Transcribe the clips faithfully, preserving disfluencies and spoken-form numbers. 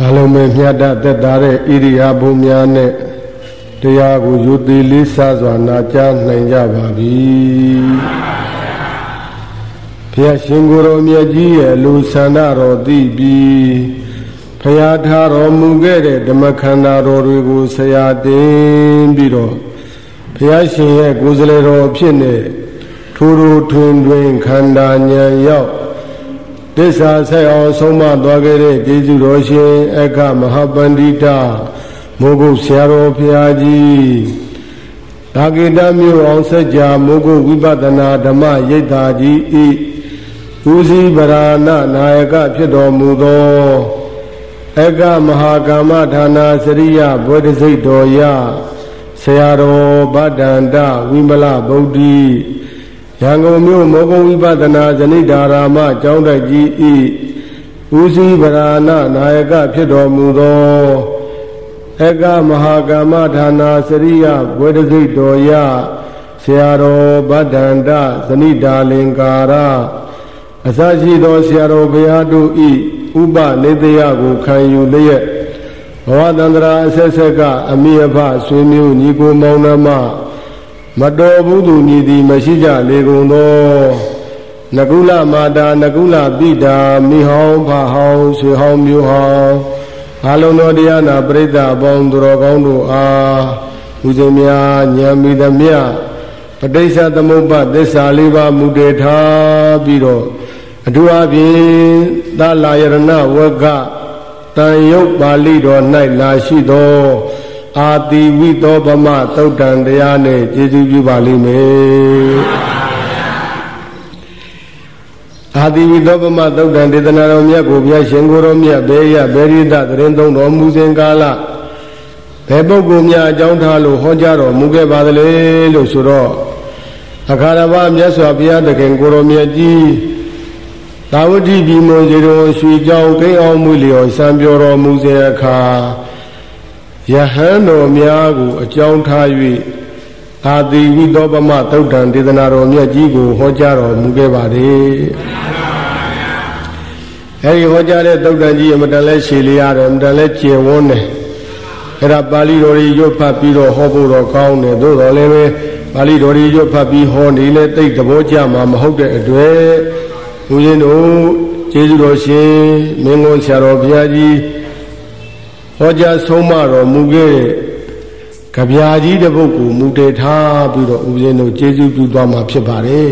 အားလုံးပဲမြတ်တသက်သာတဲ့ဣရိယာပုများနဲ့တရားကိုယူသိလေးစားစွာနာကြားနိုင်ကြပါပြီဘုရားရှင်ကိုယ်တော်မြတ်ကြီးရဲ့လူဆန္ဒတော်သိပြီးဘုရားထားတော်မူခဲ့တဲ့ဓမ္မခန္ဓာတော်တွေကိုဆရာတင်ပြီးတော့ဘုရားရှင်ရဲ့ကိုယ်စားလှယ်တော်ဖြစ်နေထိုးထိုးထွင်းထွင်းခန္ဓာဉာဏ်ရောက်သစ္စာဆက်အောင်ဆုံးမသွားခဲ့တဲ့ကျေးဇူးတော်ရှင်အခမဟာပန္တိတမိုးကုတ်ဆရာတော်ဘုရားကြီးဒါဂိတမြို့အောင်စัจ जा မိုးကုတ်ဝိပဿနာဓမ္မရိပ်သာကြီးဤဦးစီးဗราဏနာယကဖြစ်တော်မူသောအခမဟာကာမဌာနာစရိယဘုဒ္ဓစိတ်တော်ရဆရာတော်ဗဒ္ဒန္တဝိမလဗုဒ္ဓိရန်ကုန်မြို့မောဂုံဝိပဿနာဇနိဒါရာမကျောင်းတိုက်ကြီးဤဦးစီးဗราဏနာယကဖြစ်တော်မူသောအခမဟာကာမဌာနာစရိယဘုဒ္ဓစိတ်တော်ရဆရာတော်ဗဒ္ဒန္တဇနိဒါလင်္ကာရအစရှိသောဆရာတော်ဘုရားတို့ဤဥပနိတယကိုခံယူလျက်ဘဝတန္တရာအဆက်ဆက်ကအမိအဖဆွေမျိုးညီကိုမောင်နှမမတော်ဘူးသူညီသည်မရှိကြလေကုန်သောနကုလမာတာနကုလပိတာမိဟောင်းဖဟောင်းဆွေဟောင်းမျိုးဟောင်းအလုံးတော်တရားနာပရိသတ်အပေါင်းသူတော်ကောင်းတို့အားဦးဇင်းများဉာဏ်မိသမျှပဋိစ္စသမုပ္ပါသစ္စာလေးပါးမူတည်ထားပြီးတော့အထူးအဖြင့်သာလယရဏဝကတန်ယုတ်ပါဠိတော်၌လာရှိသောအာတိဝိသောပမသုတ်တံတရားနဲ့ကျေးဇူးပြုပါလိမ့်မယ်အာတိဝိသောပမသုတ်တံဒေသနာတော်မြတ်ကိုဘုရားရှင်ကိုယ်တော်မြတ်ဘေရဘေရိတသတင်းသုံးတော်မူစဉ်ကာလဘယ်ပုဂ္ဂိုလ်များအကြောင်းထားလို့ဟောကြားတော်မူခဲ့ပါသလဲလို့ဆိုတော့အခါရဘမြတ်စွာဘုရားသခင်ကိုယ်တော်မြတ်ကြီးသာဝတိပြည်မွန်စီတော်ရွှေကြောင်းကိန်းအောင်မူလျော်စံပြောတော်မူစေအခါယဟန်တော်များကိုအကြောင်းထား၍အာတိဝိသောပမသုတ်တံဒေသနာတော်မြတ်ကြီးကိုဟောကြားတော်မူခဲ့ပါတယ်အဲဒီဟောကြားတဲ့သုတ်တံကြီးအမတန်လဲရှည်လျရတယ်အမတန်လဲကျယ်ဝန်းတယ်အဲ့ဒါပါဠိတော်ကြီးရွတ်ဖတ်ပြီးတော့ဟောဖို့တော့ကောင်းတယ်သို့တော်လည်းပဲပါဠိတော်ကြီးရွတ်ဖတ်ပြီးဟောနေလဲသိသဘောကျမှာမဟုတ်တဲ့အတွက်ဦးဇင်းတို့ကျေးဇူးတော်ရှင်မင်းကိုဆရာတော်ဘုရားကြီးဟောကြားဆုံးမတော်မူခဲ့တဲ့ကဗျာကြီးတစ်ပုဒ်ကိုမူတည်ထားပြီးတော့ဦးဇင်းတို့ကျေးဇူးပြုသွားမှာဖြစ်ပါတယ်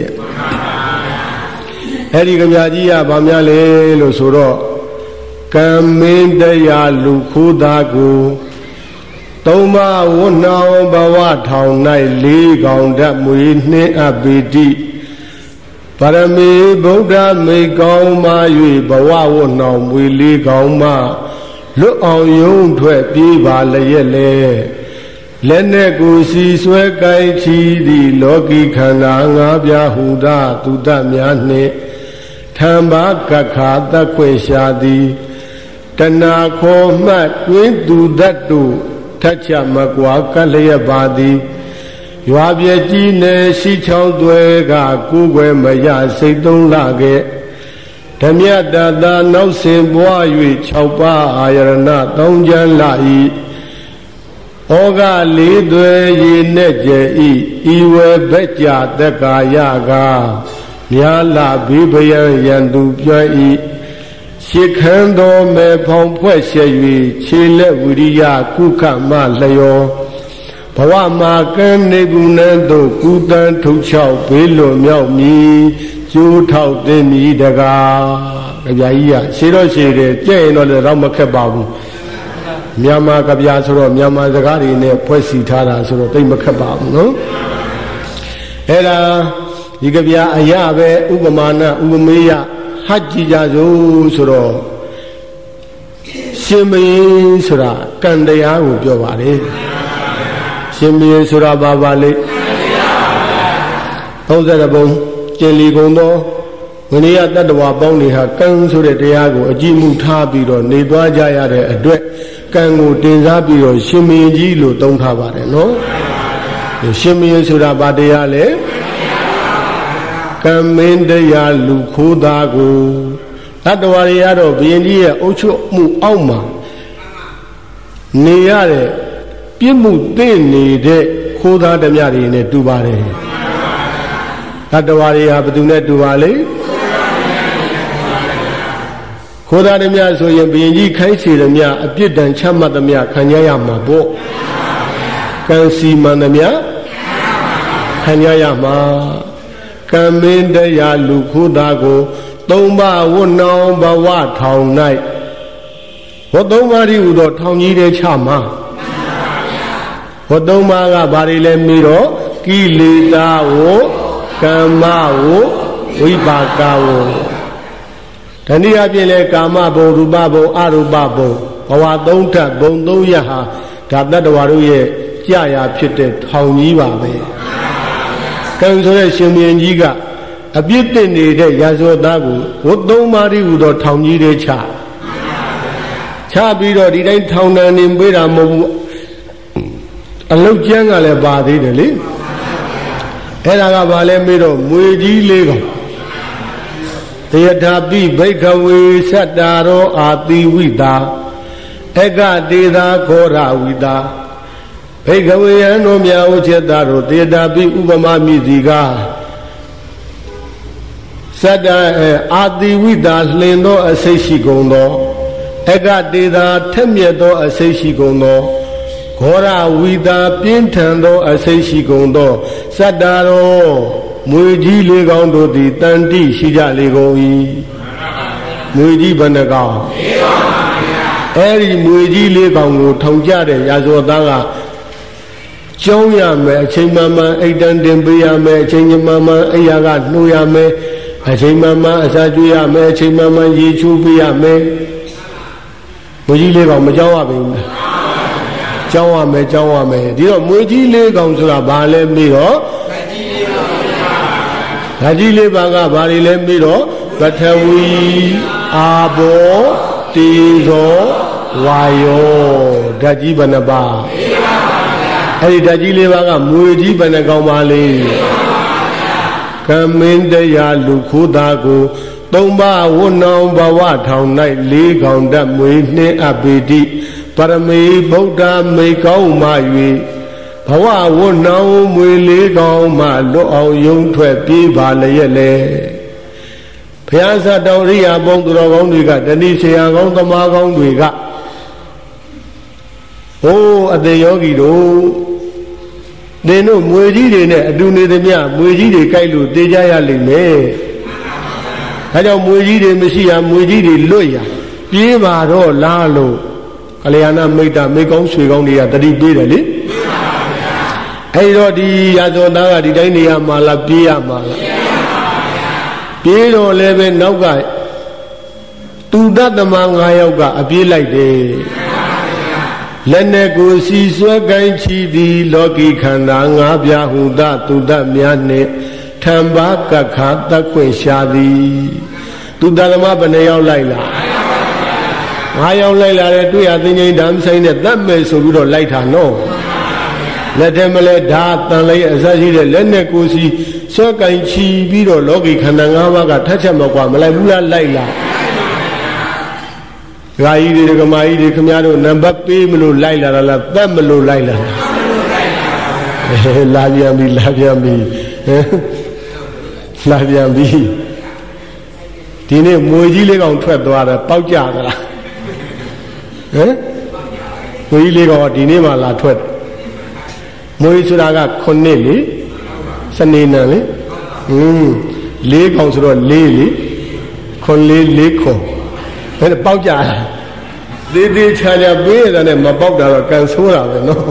အဲဒီကဗျာကြီးကဗာများလေလို့ဆိုတော့ကံမင်းတရားလူခိုးသားကိုသုံးပါးဝဏောင်ဘဝထောင်၌လေးကောင်ဓာတ်မွေနှင်းအပ်ပေတိပါရမီဗုဒ္ဓမေကောင်းမှ၍ဘဝဝနှောင်မွေလေးကောင်မှလွတ်အောင်ယုံထွက်ပြေးပါလျက်လေလက်နဲ့ကိုစီဆွဲကိုင်းချီသည်လောကီခန္ဓာငါးပြားဟူသာသူတများနှင့်ထံပါကခာတတ်ခွေရှာသည်တဏခောမှတ်တွင်သူတတ်တို့ထက်ချမကွာကလျက်ပါသည်ရွာပြည့်ကြီးနယ်ရှိချောင်းသွဲကကိုယ်ွယ်မရစိတ်သုံးလာခဲ့ဓမြတတာနောက်ဆင်ပွား၍၆ပါးအာယရဏသုံးချမ်းလာ၏ဩဃလေးသွဲရေနဲ့ကျဲ၏ဤဝဲဘက်ကြတက္ကာယကမြာလာဘေးပယံရန်သူပြွ၏ရှေခန်းတော်မေဖောင်ဖွဲ့ရှဲ၍ခြေလက်ဝိရိယကုခမလျောဘဝမှာကံနေကုဏ္ဏတို့ကုတန်ထုတ်ချောက်ဘေးလွန်မြောက်မည်ကျိုးထောက်သိမည်တကားကြပြာကြီးကရှေးတော့ရှေးတယ်ကြဲ့ရင်တော့လည်းတော့မခက်ပါဘူးမြန်မာကြပြာဆိုတော့မြန်မာစကားတွေနဲ့ဖွဲ့စည်းထားတာဆိုတော့တိတ်မခက်ပါဘူးနော်အဲ့ဒါဒီကြပြာအရပဲဥပမာဏဥပမေယဟတ်ကြည့်ကြစို့ဆိုတော့ရှင်မင်းဆိုတာကံတရားကိုပြောပါတယ်ရှင်မင်းဆိုတာဘာပါလိသုံးဆယ်ပုံကျင်လီကုန်သောဝိနည်းတတ္တဝါပေါင်းတွေဟာကံဆိုတဲ့တရားကိုအကြည့်မှုထားပြီးတော့နေသွားကြရတဲ့အတွက်ကံကိုတင်စားပြီးတော့ရှင်မင်းကြီးလို့သုံးထားပါတယ်နော်ရှင်မင်းဆိုတာဘာတရားလဲကံမင်းတရားလူခိုးသားကိုတတ္တဝါတွေကတော့ဘုရင်ကြီးရဲ့အုပ်ချုပ်မှုအောက်မှာနေရတဲ့ပြစ်မှုသိနေတဲ့ခိုးသားဓမြတွေနဲ့တူပါတယ်တတ္တဝါတွေဟာဘယ်သူနဲ့တူပါလဲခိုးသားဓမြဆိုရင်ဘုရင်ကြီးခိုင်းစေဓမြအပြစ်ဒဏ်ချမှတ်ဓမြခံရရမှာပေါ့ကံစီမံဓမြခံရရမှာကံမင်းတရားလူခိုးသားကိုသုံးပါးဝတ်နှောင်းဘဝထောင်၌ဝတ်သုံးပါးဤဟူသောထောင်ကြီးတဲ့ချမှာဝတ်သုံးပါးကဘာတွေလဲမေးတော့ကိလေသာဝကမ္မဝဝိပါကဝတဏှိအပြင်လဲကာမဘုံရူပဘုံအရူပဘုံဘဝသုံးထပ်ဘုံသုံးရဟာဒါတတ္တဝါတို့ရဲ့ကြာရာဖြစ်တဲ့ထောင်ကြီးပါပဲကံဆိုတဲ့ရှင်ဘုရင်ကြီးကအပြစ်တင်နေတဲ့ရာဇဝတ်သားကိုဝတ်သုံးပါးဤဟူသောထောင်ကြီးတဲ့ချချပြီးတော့ဒီတိုင်းထောင်တန်းနေပေးတာမဟုတ်ဘူးအလုတ်ကျန်းကလည်းပါသေးတယ်လေအဲ့ဒါကဘာလဲမေးတော့မွေကြီးလေးကောင်တယထာပိဘိက္ခဝေသတ္တာရောအာတိဝိတာအကတေသာခောရဝိတာဘိက္ခဝေယံတို့မြာဥချက်သားတို့တယထာပိဥပမာမိစီကသတ္တအာတိဝိတာလှင်သောအစိတ်ရှိကုန်သောအကတေသာထက်မြက်သောအစိတ်ရှိကုန်သောခောရဝိတာပြင်းထန်သောအစိတ်ရှိကုန်သောသတ္တာရောမွေကြီးလေးကောင်တို့သည်တန်တိရှိကြလေကုန်၏မွေကြီးဘယ်နှကောင်လေးကောင်ပါဗျာအဲ့ဒီမွေကြီးလေးကောင်ကိုထောင်ကြတဲ့ရာဇဝတ်သားကကျောင်းရမယ်အချိန်မှန်မှန်အိတ်တန်တင်ပေးရမယ်အချိန်မှန်မှန်အိယာကနှိုးရမယ်အချိန်မှန်မှန်အစာကျွေးရမယ်အချိန်မှန်မှန်ရေချိုးပေးရမယ်မွေကြီးလေးကောင်မကြောက်ရဘူးလားကြောင်းရမယ်ကြောင်းရမယ်ဒီတော့မွေကြီးလေးကောင်ဆိုတာဘာလဲမေးတော့ဓာကြီးလေးပါကဘာတွေလဲမေးတော့ပထဝီအာဘောတေဇောဝါယောဓာကြီးဘယ်နှပါအဲ့ဒီဓာကြီးလေးပါကမွေကြီးဘယ်နှကောင်ပါလဲကမင်းတရားလူခိုးသားကိုသုံးပါးဝတ်နှောင်းဘဝထောင်၌လေးကောင်တတ်မွေနှင်းအပေတိပရမေဗုဒ္ဓမေကောင်းမှ၍ဘဝဝတ်နှောင်းမွေလေးကောင်မှလွတ်အောင်ယုံထွက်ပြေးပါလျက်လေဘုရားသတော်ရိယာပေါင်းသူတော်ကောင်းတွေကတဏှိဆရာကောင်းသမားကောင်းတွေကဟိုးအတေယောဂီတို့သင်တို့မွေကြီးတွေနဲ့အတူနေသမျှမွေကြီးတွေကြိုက်လို့တေးကြရလိမ့်မယ်ဒါကြောင့်မွေကြီးတွေမရှိရမွေကြီးတွေလွတ်ရပြေးပါတော့လားလို့ကလျာဏမိတ်တာမိကောင်းဆွေကောင်းတွေကတတိပေးတယ်လေအဲ့တော့ဒီရာဇဝသားကဒီတိုင်းနေရမှာလားပြေးရမှာလားပြေးတော့လည်းပဲနောက်ကသူတတ်သမား၅ယောက်ကအပြေးလိုက်တယ်လက်နဲ့ကိုစီဆွဲကိုင်းချီသည်လောကီခန္ဓာ၅ပြားဟုသသူတတ်များနှင့်ထံပါကခါတတ်ခွင့်ရှာသည်သူတတ်သမားဘယ်နှယောက်လိုက်လားငါးယောက်လိုက်လာတယ်တွေ့ရသိငိမ့်ဓာမဆိုင်နဲ့တတ်မယ်ဆိုပြီးတော့လိုက်တာနော်လက်ထဲမလဲဓာတန်လေးအစရှိတဲ့လက်နဲ့ကိုစီဆွဲကင်ချီပြီးတော့လောကီခန္ဓာ၅ပါးကထက်ချက်မကွာမလိုက်ဘူးလားလိုက်လာဂါကြီးတွေကမာကြီးတွေခမများတို့နံပါတ်ပေးမလို့လိုက်လာတာလားတတ်မလို့လိုက်လာလာပြန်ပြီလာပြန်ပြီလာပြန်ပြီဒီနေ့မွေကြီးလေးကောင်ထွက်သွားတယ်ပေါက်ကြသလားဟမ်မွေကြီးလေးကောင်ဒီနေ့မှလာထွက်မွေဆိုတာကခုနှစ်လေစနေနံလေဟင်းလေးကောင်ဆိုတော့လေးလေခွန်လေးလေးခွန်ဘယ်ပေါက်ကြသေးသေးချာချာပေးရတဲ့နဲ့မပေါက်တာတော့ကန်ဆိုးတာပဲနော်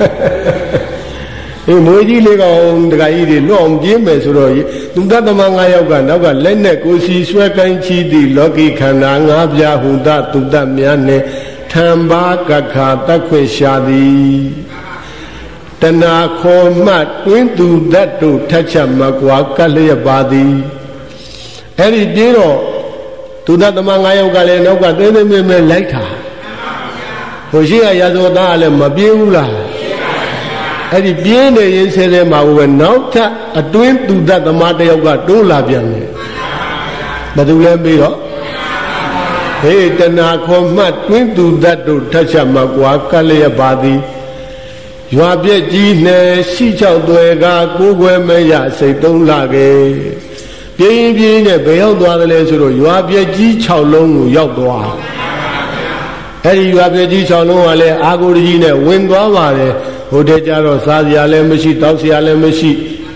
အေးမွေကြီးလေးကောင်တခါကြီးတွေလွတ်အောင်ပြေးမယ်ဆိုတော့သူတတ်သမား၅ယောက်ကနောက်ကလက်နဲ့ကိုစီဆွဲကိုင်းချီသည့်လောကီခန္ဓာ၅ပြားဟုသသူတတ်များနှင့်ထံပါကခါတတ်ခွင့်ရှာသည်တဏခေါ်မှတွင်းသူတတ်တို့ထက်ချက်မကွာကလျက်ပါသည်အဲ့ဒီပြေးတော့သူတတ်သမား၅ယောက်ကလည်းနောက်ကသေးသေးမဲမဲလိုက်တာဟိုရှိကရာဇဝသားကလည်းမပြေးဘူးလားအဲ့ဒီပြင်းနေရင်ဆဲဆဲမှာပဲနောက်ထပ်အတွင်းသူတတ်သမားတယောက်ကတိုးလာပြန်တယ်ဘယ်သူလဲပြီးတော့ဟဟေးတဏှာခေါ်မှတွင်းသူတတ်တို့ထက်ချက်မှာကွာကလျက်ပါသည်ရွာပြက်ကြီးနဲ့ရှိချောက်သွဲကကိုးကွယ်မရစိတ်သုံးလာခဲ့ပြင်းပြင်းနဲ့ဘယ်ရောက်သွားတယ်လဲဆိုတော့ရွာပြက်ကြီး၆လုံးကိုရောက်သွားအဲ့ဒီရွာပြက်ကြီး၆လုံးကလည်းအာကိုကြီးနဲ့ဝင်သွားပါတယ်ဟိုတဲ့ကြတော့စားစရာလည်းမရှိတောက်စရာလည်းမရှိ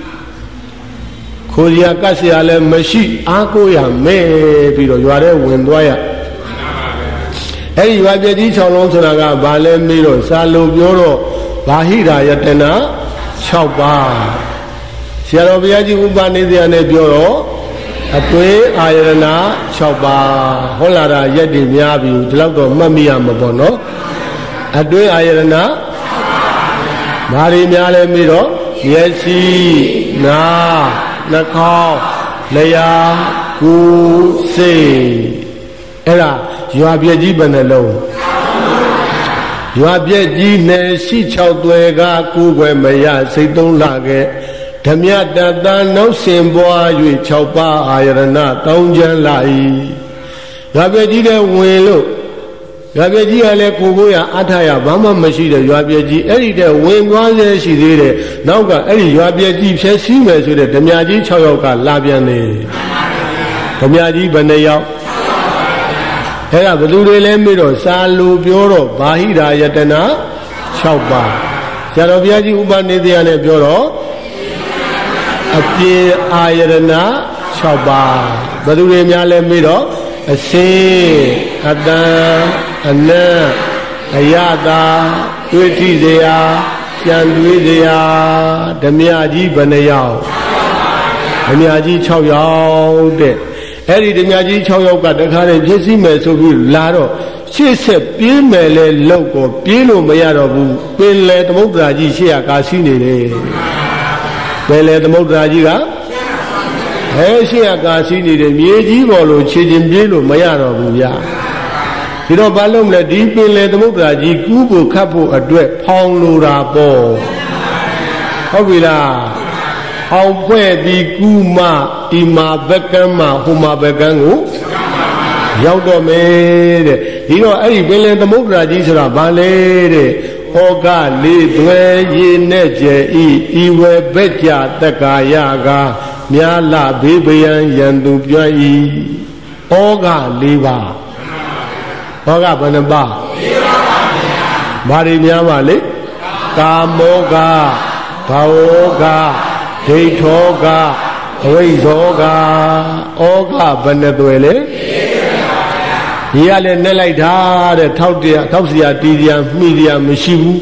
ခိုးစရာကတ်စရာလည်းမရှိအာကိုရမဲ့ပြီးတော့ရွာထဲဝင်သွားရအဲ့ဒီရွာပြက်ကြီး၆လုံးဆိုတာကဘာလဲမေးတော့စာလို့ပြောတော့ဘာဟိရာယတနာ၆ပါးဆရာတော်ဘုရားကြီးဥပနိဒေယနဲ့ပြောတော့အတွင်းအာယရဏ၆ပါးဟောလာတာရက်တည်များပြီဒီလောက်တော့မှတ်မိရမှာပေါ့နော်အတွင်းအာယရဏဘာတွေများလဲမေးတော့မျက်စိနားနှာခေါင်းလျှာကိုယ်စိတ်အဲ့ဒါရွာပြည့်ကြီးဘယ်နှလုံးရွာပြည့်ကြီးနဲ့ရှိ၆သွဲကကိုယ်ွယ်မရစိတ်သုံးလာခဲ့ဓမြတတန်နှုတ်စင်ပွား၍၆ပါးအာယရဏတောင်းချမ်းလာ၏ရွာပြည့်ကြီးတဲ့ဝင်လို့ရွာပြည့်ကြီးကလည်းကိုကိုရအထရဘာမှမရှိတဲ့ရွာပြည့်ကြီးအဲ့ဒီတဲ့ဝင်သွားစေရှိသေးတယ်နောက်ကအဲ့ဒီရွာပြည့်ကြီးဖြည့်ဆည်းမယ်ဆိုတဲ့ဓမြကြီး၆ယောက်ကလာပြန်တယ်ဓမြကြီးဘယ်နှယောက်အဲ့ဒါဘယ်သူတွေလဲမေးတော့စာလူပြောတော့ဘာဟိရာယတနာ၆ပါးဆရာတော်ဘုရားကြီးဥပနိဒေယနဲ့ပြောတော့အပြင်အာယရဏ၆ပါးဘယ်သူတွေများလဲမေးတော့အစင်းအတန်အနတ်အယတာတွေ့ထိစရာကြံတွေးစရာဓမြကြီးဘယ်နှယောက်ဓမြကြီး၆ယောက်တဲ့အဲ့ဒီဓမြကြီး၆ယောက်ကတခါတည်းဖြစ်စီမယ်ဆိုပြီးလာတော့ရှေ့ဆက်ပြေးမယ်လဲလောက်ကိုပြေးလို့မရတော့ဘူးပင်လေသမုဒ္ဒရာကြီးရှေ့ကကာရှိနေတယ်ပင်လေသမုဒ္ဒရာကြီးကဟဲရှေ့ကကာရှိနေတယ်မြေကြီးပေါ်လို့ခြေချင်းပြေးလို့မရတော့ဘူးဗျာဒီတော့ဘာလို့မလဲဒီပင်လေသမုဒ္ဒရာကြီးကူးဖို့ခတ်ဖို့အတွက်ဖောင်းလိုတာပေါ့ဟုတ်ပြီလားအောင်ဖွဲ့ပြီးကူးမှဒီမှာဘက်ကမ်းမှာဟိုမှာဘက်ကမ်းကိုရောက်တော့မယ်တဲ့ဒီတော့အဲ့ဒီပင်လယ်သမုဒ္ဒရာကြီးဆိုတာဘာလဲတဲ့ဩကလေးသွဲရေနဲ့ကျဲဤဤဝဲဘက်ကြတက္ကာယကမြာလဘေးပယံယံသူပြဤဩကလေးပါဩကဘယ်နှပါလေးပါပါဗျာဘာတွေများပါလဲကာမောကဘာဝောကဒိဋ္ဌောကအဝိဇ္ဇောကဩကဘယ်နှသွဲလဲဒီကလည်းနဲ့လိုက်တာတဲ့ထောက်တရားထောက်เสียတီးစရာမှီစရာမရှိဘူး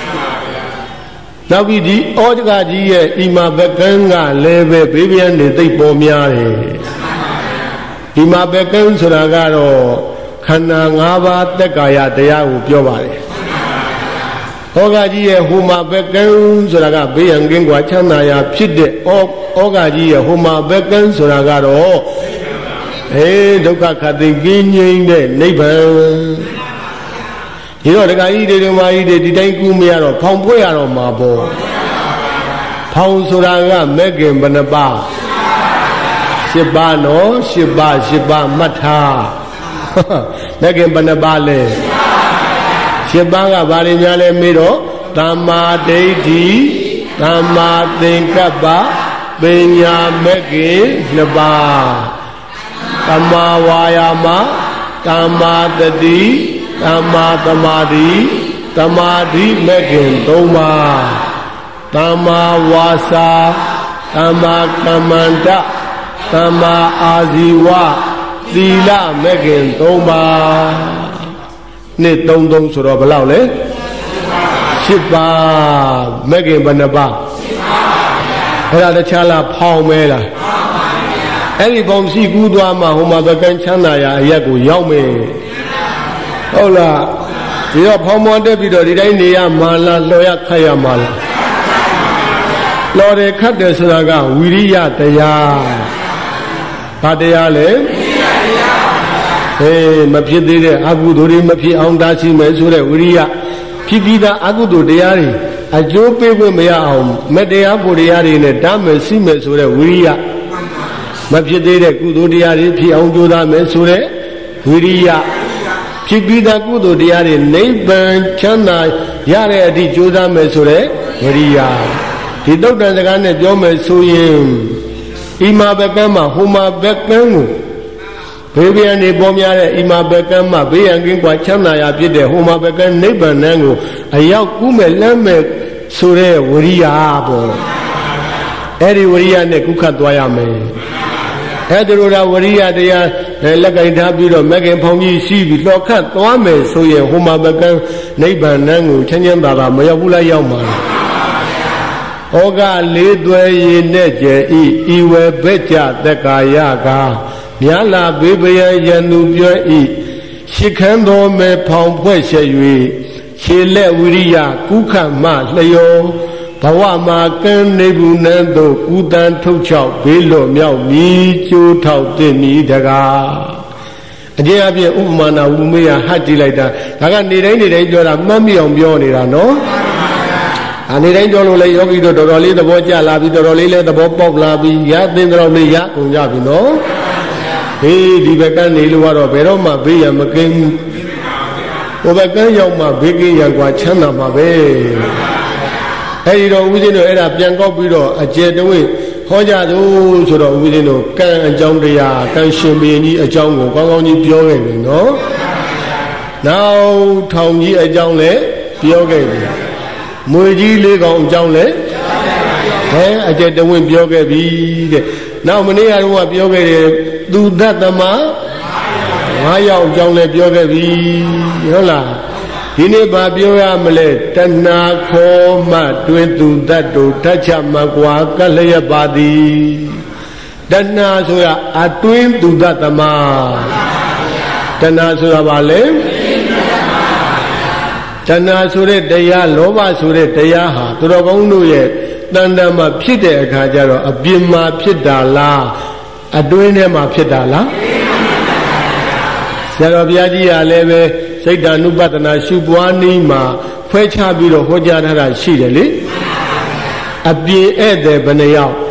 နောက်ပြီးဒီဩဒကကြီးရဲ့ဣမဘကန်းကလည်းပဲဘေးပြန်နေသိပ်ပေါ်များတယ်ဣမဘကန်းဆိုတာကတော့ခန္ဓာ၅ပါးသက်ကာယတရားကိုပြောပါတယ်ဩဃကြီးရဲ့ဟိုမှာဘက်ကန်းဆိုတာကဘေးရန်ကင်းกว่าချမ်းသာရာဖြစ်တဲ့ဩဩဃကြီးရဲ့ဟိုမှာဘက်ကန်းဆိုတာကတော့အေးဒုက္ခခတ်သိကင်းငြိမ်းတဲ့နိဗ္ဗာန်ဒီတော့ဒကာကြီးတွေဓမ္မကြီးတွေဒီတိုင်းကူးမရတော့ဖောင်ဖွဲ့ရတော့မှာပေါ့ဖောင်ဆိုတာကမဲ့ခင်ဘယ်နှပါရှစ်ပါနော်ရှစ်ပါရှစ်ပါမှတ်ထားမဲ့ခင်ဘယ်နှပါလဲရှစ်ပါးကဘာတွေများလဲမေးတော့သမ္မာဒိဋ္ဌိသမ္မာသင်္ကပ္ပပညာမဲ့ခင်နှစ်ပါးသမ္မာဝါယာမသမ္မာတတိသမ္မာသမာဓိသမာဓိမဲ့ခင်သုံးပါးသမ္မာဝါစာသမ္မာကမ္မန္တသမ္မာအာဇီဝသီလမဲ့ခင်သုံးပါးနှစ်သုံးသုံးဆိုတော့ဘယ်လောက်လဲရှစ်ပါးမဲ့ခင်ဘယ်နှပါအဲ့ဒါတခြားလားဖောင်းမဲလားအဲ့ဒီပေါင်းရှိကူးသွားမှဟိုမှာဘကန်းချမ်းသာရာအရက်ကိုရောက်မယ်ဟုတ်လားဒီတော့ဖောင်းမောတက်ပြီးတော့ဒီတိုင်းနေရမှာလားလော်ရခတ်ရမှာလားလော်တယ်ခတ်တယ်ဆိုတာကဝိရိယတရားဘာတရားလဲဟေးမဖြစ်သေးတဲ့အကုသိုလ်တွေမဖြစ်အောင်တားဆီးမယ်ဆိုတဲ့ဝိရိယဖြစ်ပြီးသားအကုသိုလ်တရားတွေအကျိုးပေးခွင့်မရအောင်မတရားဖို့တရားတွေနဲ့တားမယ်ဆီးမယ်ဆိုတဲ့ဝိရိယမဖြစ်သေးတဲ့ကုသိုလ်တရားတွေဖြစ်အောင်ကြိုးစားမယ်ဆိုတဲ့ဝိရိယဖြစ်ပြီးသားကုသိုလ်တရားတွေနိဗ္ဗာန်ချမ်းသာရတဲ့အထိကြိုးစားမယ်ဆိုတဲ့ဝိရိယဒီတုတ်တန်စကားနဲ့ပြောမယ်ဆိုရင်ဣမာဘကံမှာဟိုမာဘကံကိုဘေးဘင်းနေပေါ်များတဲ့ဣမာဘကံမှာဘေးရန်ကင်းกว่าချမ်းသာရဖြစ်တဲ့ဟိုမာဘကံနိဗ္ဗာန်ကိုအရောက်ကူးမဲ့လမ်းမဲ့ဆိုတဲ့ဝိရိယပေါ့အဲ့ဒီဝိရိယနဲ့ကုခတ်သွားရမယ်အဲ့ဒီလိုဒါဝိရိယတရားလက်ကင်ထားပြီးတော့မကင်ဖောင်ကြီးရှိပြီးလောခတ်သွားမယ်ဆိုရင်ဟိုမာဘကံနိဗ္ဗာန်ကိုချမ်းချမ်းသာသာမရောက်ဘူးလားရောက်မှာဩဃလေးသွဲရည်နဲ့ကျဲဤဤဝဲဘက်ကြသက်ကာယကမြာလာဘေးပယံယံသူပြောဤရှိခန်းတော်မဲ့ဖောင်ဖွဲ့ချက်၍ခြေလက်ဝိရိယကုခတ်မှလျောဘဝမှာကံနေဘူးနန်းတို့ကုတန်ထုတ်ချောက်ဘေးလွတ်မြောက်မြည်ကျိုးထောက်တဲ့ဤတကားအကျဉ်းအပြည့်ဥပမာနာဝုမေယဟတ်ကြည့်လိုက်တာဒါကနေတိုင်းနေတိုင်းပြောတာမှတ်မိအောင်ပြောနေတာနော်အနေတိုင်းပြောလို့လေယောဂီတို့တော်တော်လေးသဘောကျလာပြီတော်တော်လေးလည်းသဘောပေါက်လာပြီရသင်တော်လေးရကုန်ကြပြီနော်ဟေးဒီဘက်ကနေလို့ကတော့ဘယ်တော့မှဘေးရမကင်းဟိုဘက်ကရောက်မှဘေးကင်းရန်กว่าချမ်းသာမှာပဲအဲ့ဒီတော့ဦးဇင်းတို့အဲ့ဒါပြန်ကောက်ပြီးတော့အကျယ်တဝိဟောကြသူဆိုတော့ဦးဇင်းတို့ကံအကြောင်းတရားကံရှင်ဘုရင်ကြီးအကြောင်းကိုကောင်းကောင်းကြီးပြောခဲ့ပြီနော်နောက်ထောင်ကြီးအကြောင်းလည်းပြောခဲ့ပြီမွေကြီးလေးကောင်အကြောင်းလည်းဟဲအကျယ်တဝိပြောခဲ့ပြီတဲ့နောက်မနေ့ကတော့ပြောခဲ့တယ်သူတတ်သမားငါးယောက်အကြောင်းလည်းပြောခဲ့ပြီဟုတ်လားဒီနေ့ဘာပြောရမလဲတဏှာခောမှတွင်သူတတ်တို့တတ်ချမကွာကလျက်ပါသည်တဏှာဆိုတာအတွင်းသူတတ်သမားတဏှာဆိုတာဘာလဲတဏှာဆိုတဲ့တရားလောဘဆိုတဲ့တရားဟာသူတော်ကောင်းတို့ရဲ့တဏ္ဍာမှာဖြစ်တဲ့အခါကျတော့အပြင်မှာဖြစ်တာလားအတွင်းထဲမှာဖြစ်တာလားဆရာတော်ဘုရားကြီးကလည်းပဲစိတ်ဓာနုပဒနာရှုပွားနည်းမှာဖွဲချပြီးတော့ဟောကြားထားတာရှိတယ်လေအပြင်ဧည့်သည်ဘယ်နှယောက်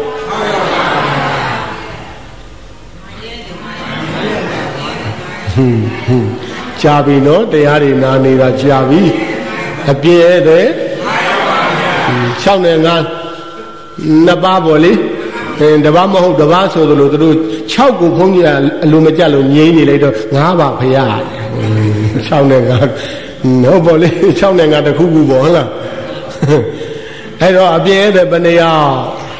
ဟွန်းဟွန်းကြာပြီနော်တရားတွေနာနေတာကြာပြီအပြင်ဧည့်သည်၆နဲ့၅နှစ်ပါးပေါ့လေအဲတပါးမဟုတ်တပါးဆိုသလိုသူတို့၆ကိုဘုန်းကြီးကအလိုမကျလို့ငြိမ်းနေလိုက်တော့၅ပါးဖရာ၆နဲ့၅ဟုတ်ပေါ့လေ၆နဲ့၅တခုခုပေါ့ဟုတ်လားအဲ့တော့အပြည့်တဲ့ဘယ်နှယောက်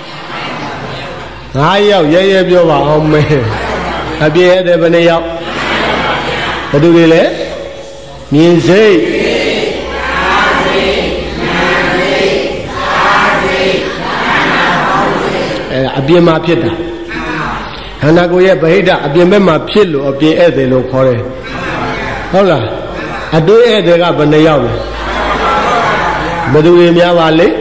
၅ယောက်ရဲရဲပြောပါအောင်မဲအပြည့်တဲ့ဘယ်နှယောက်ဘယ်သူတွေလဲမြင်စိတ်အပြင်မှာဖြစ်တာခန္ဓာကိုယ်ရဲ့ဗဟိတအပြင်ဘက်မှာဖြစ်လို့အပြင်ဧည့်သည်လို့ခေါ်တယ်ဟုတ်လားအတွင်းဧည့်သည်ကဘယ်နှယောက်လဲဘယ်သူတွေများပါလဲ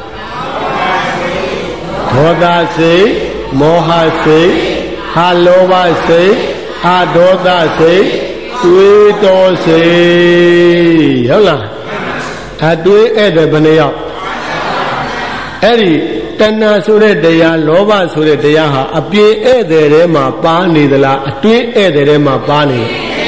ဒေါသစိတ်မောဟစိတ်ဟာလောဘစိတ်အာဒေါသစိတ်တွေးတောစိတ်ဟုတ်လားအတွင်းဧည့်သည်ဘယ်နှယောက်အဲ့ဒီတဏှာဆိုတဲ့တရားလောဘဆိုတဲ့တရားဟာအပြင်ဧည့်သည်ထဲမှာပါနေသလားအတွင်းဧည့်သည်ထဲမှာပါနေ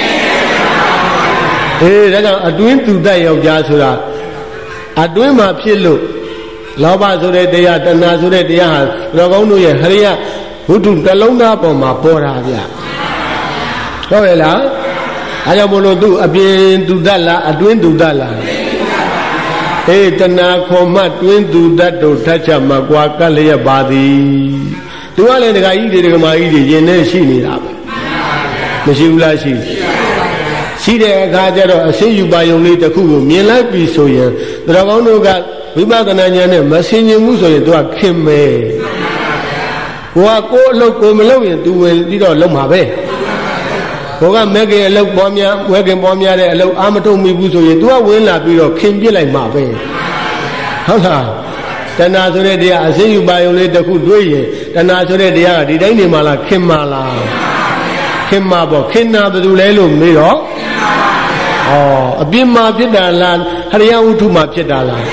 အေးဒါကြောင့်အတွင်းသူတတ်ယောက်ျားဆိုတာအတွင်းမှာဖြစ်လို့လောဘဆိုတဲ့တရားတဏှာဆိုတဲ့တရားဟာတော်ကောင်းတို့ရဲ့ဟရိယဝိတုတလုံးသားပေါ်မှာပေါ်တာဗျဟုတ်ရဲ့လားအဲကြောင့်မလို့သူအပြင်သူတတ်လားအတွင်းသူတတ်လားအေးတဏှာခေါ်မှတွင်းသူတတ်တို့ထတ်ချမှာကွာကလျက်ပါသည်သူကလည်းဒကာကြီးတွေဒကာမကြီးတွေရင်ထဲရှိနေတာပဲမရှိဘူးလားရှိရှိတဲ့အခါကျတော့အစိယူပါယုံလေးတစ်ခုကိုမြင်လိုက်ပြီဆိုရင်တော်ကောင်းတို့ကဝိပဿနာဉာဏ်နဲ့မဆင်ញင်ဘူးဆိုရင်သူကခင်မဲကိုကကိုယ်အလုပ်ကိုမလုပ်ရင်သူဝင်ပြီးတော့လုပ်မှာပဲဘောကမဲခင်အလုပ်ပေါ်များဝဲခင်ပေါ်များတဲ့အလုပ်အာမထုတ်မိဘူးဆိုရင် तू ကဝင်လာပြီးတော့ခင်ပြစ်လိုက်မှာပဲဟုတ်လားတဏှာဆိုတဲ့တရားအစိယူပါယုံလေးတစ်ခုတွေးရင်တဏှာဆိုတဲ့တရားကဒီတိုင်းနေမှာလားခင်မှာလားခင်မှာပေါ့ခင်နာဘယ်သူလဲလို့မေးတော့ဩအပြင်းမှာဖြစ်တာလားဟရိယဝုထုမှာဖြစ်တာလား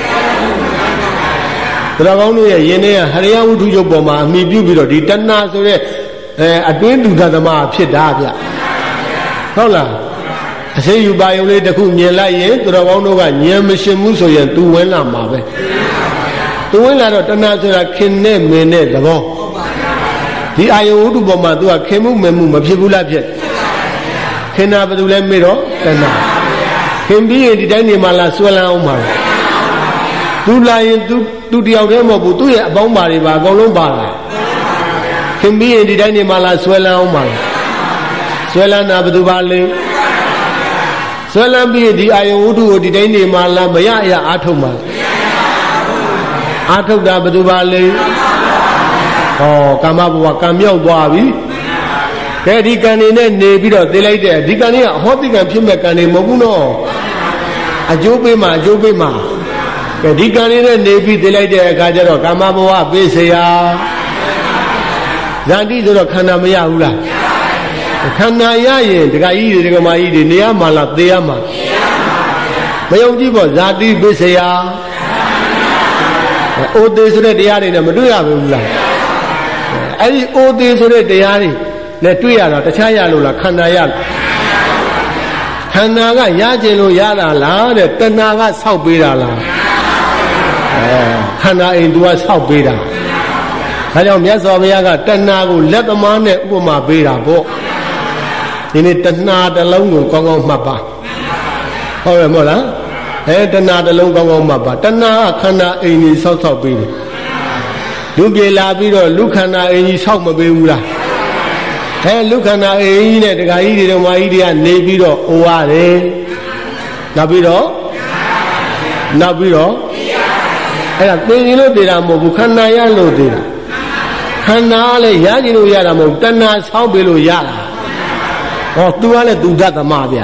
တရားကောင်းတို့ရဲ့ယင်ထဲကဟရိယဝုထုရုပ်ပေါ်မှာအမိပြုပြီးတော့ဒီတဏှာဆိုတဲ့အဲအတွင်းသူသမားဖြစ်တာဗျဟုတ်လားအစိမ်းယူပါယုံလေးတစ်ခုမြင်လိုက်ရင်သူတော်ကောင်းတို့ကဉာဏ်မရှင်ဘူးဆိုရင်သူဝင်လာမှာပဲသူဝင်လာတော့တဏှာဆိုတာခင်နဲ့မင်းနဲ့သဘောဒီအာယုဝတ္ထုပေါ်မှာသူကခင်မှုမမှုမဖြစ်ဘူးလားဖြစ်ခင်တာဘယ်သူလဲမေးတော့တဏှာခင်ပြီးရင်ဒီတိုင်းနေမှာလားဆွဲလန်းအောင်ပါလားသူလာရင်သူသူတယောက်တည်းမဟုတ်ဘူးသူ့ရဲ့အပေါင်းပါတွေပါအကုန်လုံးပါလားခင်ပြီးရင်ဒီတိုင်းနေမှာလားဆွဲလန်းအောင်ပါလားဆွဲလန်းတာဘယ်သူပါလဲဆွဲလန်းပြီးဒီအာယုဝတ္ထုကိုဒီတိုင်းနေမှာလားမရအရာအာထုတ်မှာအာထုတ်တာဘယ်သူပါလဲဟောကာမဘဝကံမြောက်သွားပြီကဲဒီကံနေနဲ့နေပြီးတော့သိလိုက်တဲ့ဒီကံကြီးကအဟောတိကံဖြစ်မဲ့ကံနေမဟုတ်ဘူးနော်အကျိုးပေးမှာအကျိုးပေးမှာကဲဒီကံနေနဲ့နေပြီးသိလိုက်တဲ့အခါကျတော့ကာမဘဝပေးเสียဇာတိဆိုတော့ခန္ဓာမရဘူးလားခန္ဓာရရင်ဒကာကြီးတွေဒကာမကြီးတွေနေရမှာလားသေရမှာမယုံကြည်ပေါ့ဇာတိပေးเสียအိုသေးဆိုတဲ့တရားတွေနဲ့မတွေ့ရဘူးလားအဲ့ဒီအိုသေးဆိုတဲ့တရားတွေနဲ့တွေ့ရတော့တခြားရလို့လားခန္ဓာရခန္ဓာကရကျင်လို့ရတာလားတဲ့တဏှာကဆောက်ပေးတာလားအဲခန္ဓာအိမ်သူကဆောက်ပေးတာဒါကြောင့်မြတ်စွာဘုရားကတဏှာကိုလက်သမားနဲ့ဥပမာပေးတာပေါ့ဒီနေ့တဏှာတစ်လုံးကိုကောင်းကောင်းမှတ်ပါဟုတ်ရဲ့မဟုတ်လားအဲတဏှာတစ်လုံးကောင်းကောင်းမှတ်ပါတဏှာခန္ဓာအိမ်ကြီးဆောက်ဆောက်ပေးတယ်လူပြေလာပြီးတော့လူခန္ဓာအိမ်ကြီးဆောက်မပေးဘူးလားအဲလူခန္ဓာအိမ်ကြီးနဲ့ဒကာကြီးတွေတော်မကြီးတွေကနေပြီးတော့အိုရတယ်နောက်ပြီးတော့နောက်ပြီးတော့အဲ့ဒါသိရင်လို့တည်တာမဟုတ်ဘူးခန္ဓာရလို့တည်တာခန္ဓာလည်းရကြည့်လို့ရတာမဟုတ်တဏှာဆောက်ပေးလို့ရတာဟော तू ကလည်း तू ဓာတ်သမားဗျ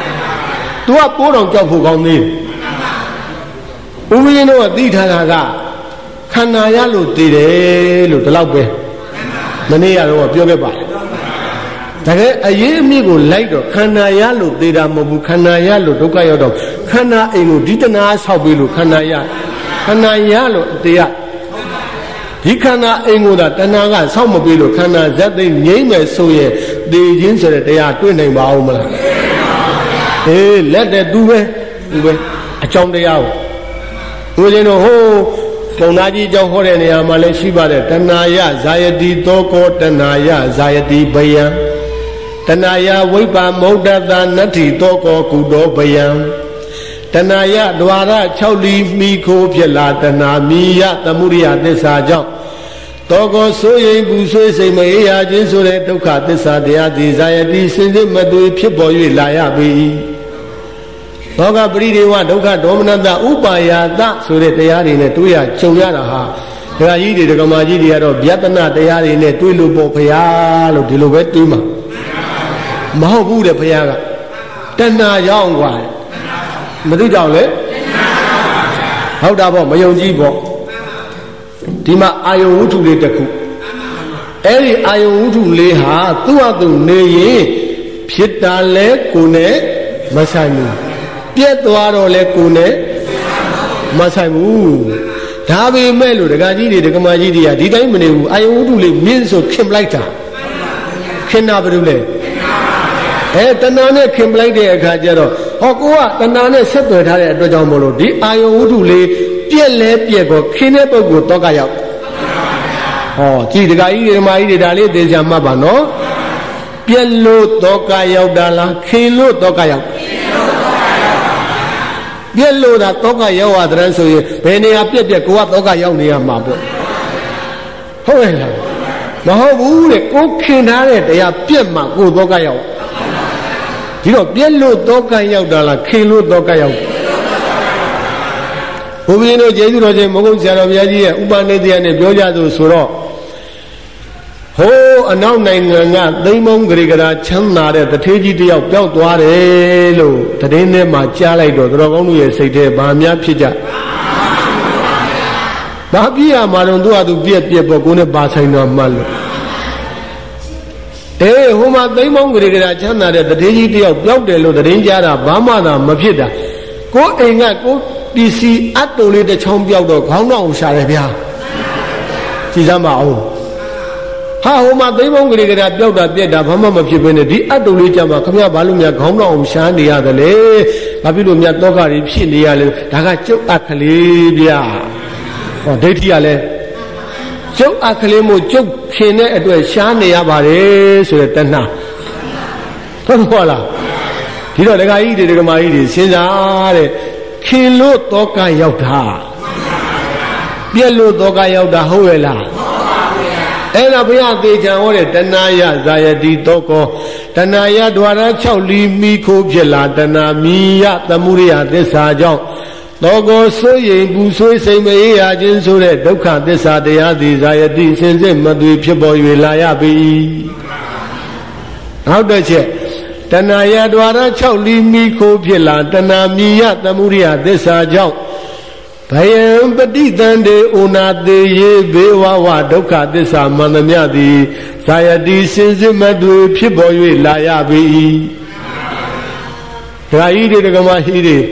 तू ကပိုးတော်ကြောက်ဖို့ကောင်းသေးဦးမင်းတို့ကသိထားတာကခန္ဓာရလို့တည်တယ်လို့ဒီလောက်ပဲမနေ့ကတော့ပြောခဲ့ပါတယ်ဒါကဲအရေးအမြစ်ကိုလိုက်တော့ခန္ဓာရလို့သေတာမဟုတ်ဘူးခန္ဓာရလို့ဒုက္ခရောက်တော့ခန္ဓာအိမ်ကိုဒီတဏှာဆောက်ပြီးလို့ခန္ဓာရခန္ဓာရလို့အတေရဒီခန္ဓာအိမ်ကိုသာတဏှာကဆောက်မပြီးလို့ခန္ဓာဇတ်သိငြိမ့်မယ်ဆိုရင်သေခြင်းဆိုတဲ့တရားတွေ့နိုင်ပါဦးမလားအေးလက်တဲ့သူပဲသူပဲအကြောင်းတရားကိုဦးဇင်းတို့ဟိုးပုံသားကြီးအကြောင်းဟောတဲ့နေရာမှာလည်းရှိပါတယ်တဏှာယဇာယတိသောကောတဏှာယဇာယတိဘယံတဏှာယဝိပ္ပမௌဒ္ဒတာနတ္ထိသောကောကုတောဘယံတဏှာယဒွါရ၆လီမိခိုးဖြစ်လာတဏှာမိယသမုဒိယသစ္စာကြောင့်သောကောဆိုရင်ဘူးဆွေးစိတ်မအေးရခြင်းဆိုတဲ့ဒုက္ခသစ္စာတရားသည်ဇာယတိစင်စစ်မသွေဖြစ်ပေါ်၍လာရပေ၏သောကပရိဒေဝဒုက္ခဒေါမနတဥပါယတဆိုတဲ့တရားတွေနဲ့တွေ့ရကြုံရတာဟာဒကာကြီးတွေဒကာမကြီးတွေကတော့ဗျတနာတရားတွေနဲ့တွေ့လို့ပေါ့ဖရာလို့ဒီလိုပဲတွေးမှာမဟုတ်ဘူးတဲ့ဖရာကတဏှာရောက်กว่าမသိတော့လေဟုတ်တာပေါ့မယုံကြည်ပေါ့ဒီမှာအာယုဝတ္ထုလေးတစ်ခုအဲ့ဒီအာယုဝတ္ထုလေးဟာသူ့ဟာသူနေရင်ဖြစ်တာလဲကိုယ်နဲ့မဆိုင်ဘူးပြက်သွားတော့လဲကိုယ်နဲ့မဆိုင်ဘူးဒါပေမဲ့လို့ဒကာကြီးတွေဒကာမကြီးတွေကဒီတိုင်းမနေဘူးအာယုဝတ္ထုလေးမြင့်ဆိုခင်ပလိုက်တာခင်တာဘာလို့လဲအဲတဏှာနဲ့ခင်ပလိုက်တဲ့အခါကျတော့ဟောကိုကတဏှာနဲ့ဆက်သွယ်ထားတဲ့အတွက်ကြောင့်မို့လို့ဒီအာယုဝတ္ထုလေးပြက်လဲပြက်ကိုခင်တဲ့ပုဂ္ဂိုလ်တော့ကရောက်ဟောကြည်ဒကာကြီးတွေဒကာမကြီးတွေဒါလေးသိချာမှတ်ပါနော်ပြက်လို့တော့ကရောက်တာလားခင်လို့တော့ကရောက်ပြက်လို့သာတော့ကရောက်ရတယ်ဆိုရင်ဘယ်နေရာပြက်ပြက်ကိုကတော့ကရောက်နေရမှာပေါ့ဟုတ်ရဲ့လားမဟုတ်ဘူးတဲ့ကိုခင်ထားတဲ့တရားပြက်မှကိုတော့ကရောက်ဒီတော့ပြက်လို့တော့ကရောက်တာလားခင်လို့တော့ကရောက်ဘုရားတို့ကျေးဇူးတော်ရှင်မဟုတ်ဆရာတော်ဘုရားကြီးရဲ့ဥပနိဒေယနဲ့ပြောကြသူဆိုတော့ဟိုးအနောက်နိုင်ငံကသိမ်းမုံဂရိကရာချမ်းသာတဲ့တထေးကြီးတယောက်ပျောက်သွားတယ်လို့တည်င်းထဲမှာကြားလိုက်တော့တော်ကောင်းတို့ရဲ့စိတ်ထဲဘာများဖြစ်ကြဘာပြည့်ရမှာတော့သူ့ဟာသူပြက်ပြက်ပေါ့ကိုယ်နဲ့ပါဆိုင်တော့မှတ်လို့အေးဟိုမှာသိမ်းမုံဂရိကရာချမ်းသာတဲ့တထေးကြီးတယောက်ပျောက်တယ်လို့တည်င်းကြားတာဘာမှသာမဖြစ်တာကိုယ်အိမ်ကကိုယ်ပစ္စည်းအတ်တုံလေးတစ်ချောင်းပျောက်တော့ခေါင်းတော့ရှာတယ်ဗျာကြည်စမ်းပါအောင်ဟဟာဟိုမှာသိမ့်မုံကလေးကလေးပြောက်တာပြက်တာဘာမှမဖြစ်ဘဲနဲ့ဒီအတူလေးကြမှာခမရဘာလို့များခေါင်းတော့အောင်ရှားနေရတယ်လေဘာဖြစ်လို့များတောကတွေဖြစ်နေရလဲဒါကကျုပ်အခလေးဗျာဟောဒိဋ္ဌိကလည်းကျုပ်အခလေးမို့ကျုပ်ခင်တဲ့အတွက်ရှားနေရပါတယ်ဆိုတဲ့တဏှာဟုတ်မဟုတ်လားဒီတော့ဒကာကြီးတွေဒကာမကြီးတွေစဉ်းစားတဲ့ခင်လို့တောကရောက်တာပြက်လို့တောကရောက်တာဟုတ်ရဲ့လားအဲ့ဒါဘုရားသေချာဟောတဲ့တဏှာယဇာယတိတောကောတဏှာယဒွါရ၆လီမိခိုးဖြစ်လာတဏှာမီယသမုဒိယသစ္စာကြောင့်တောကောဆိုရင်ပူဆွေးစိမ်မအေးရခြင်းဆိုတဲ့ဒုက္ခသစ္စာတရားသည်ဇာယတိစင်စစ်မသွေဖြစ်ပေါ်၍လာရပြီနောက်တစ်ချက်တဏှာယဒွါရ၆လီမိခိုးဖြစ်လာတဏှာမီယသမုဒိယသစ္စာကြောင့်ဘယံပฏิတန္တေဩနာတေယေဘေဝဝဒုက္ခသစ္စာမန္တမြသည်ဇာယတိစင်စစ်မသွေဖြစ်ပေါ်၍လာရပြီဒကာကြီးတွေဒကာမကြီးတွေ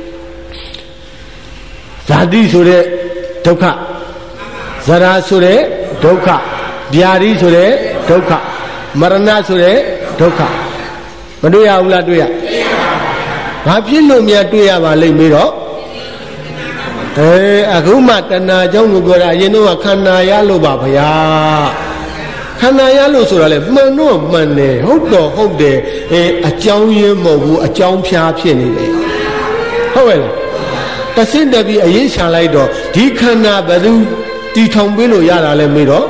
ဇာတိဆိုတဲ့ဒုက္ခဇရာဆိုတဲ့ဒုက္ခဗျာတိဆိုတဲ့ဒုက္ခမရဏဆိုတဲ့ဒုက္ခမတွေ့ရဘူးလားတွေ့ရဘာဖြစ်လို့များတွေ့ရပါလိမ့်မေးတော့အဲအခုမှတဏှာကြောင့်ကိုပြောတာအရင်တော့ခန္ဓာရလို့ပါဗျာခန္ဓာရလို့ဆိုတာလေမှန်တော့မှန်တယ်ဟုတ်တော့ဟုတ်တယ်အဲအကြောင်းရင်းမဟုတ်ဘူးအကြောင်းဖျားဖြစ်နေတယ်ဟုတ်ရဲ့လားတဆင့်တပြီးအရေးချလိုက်တော့ဒီခန္ဓာဘယ်သူတီထောင်ပေးလို့ရတာလဲမေးတော့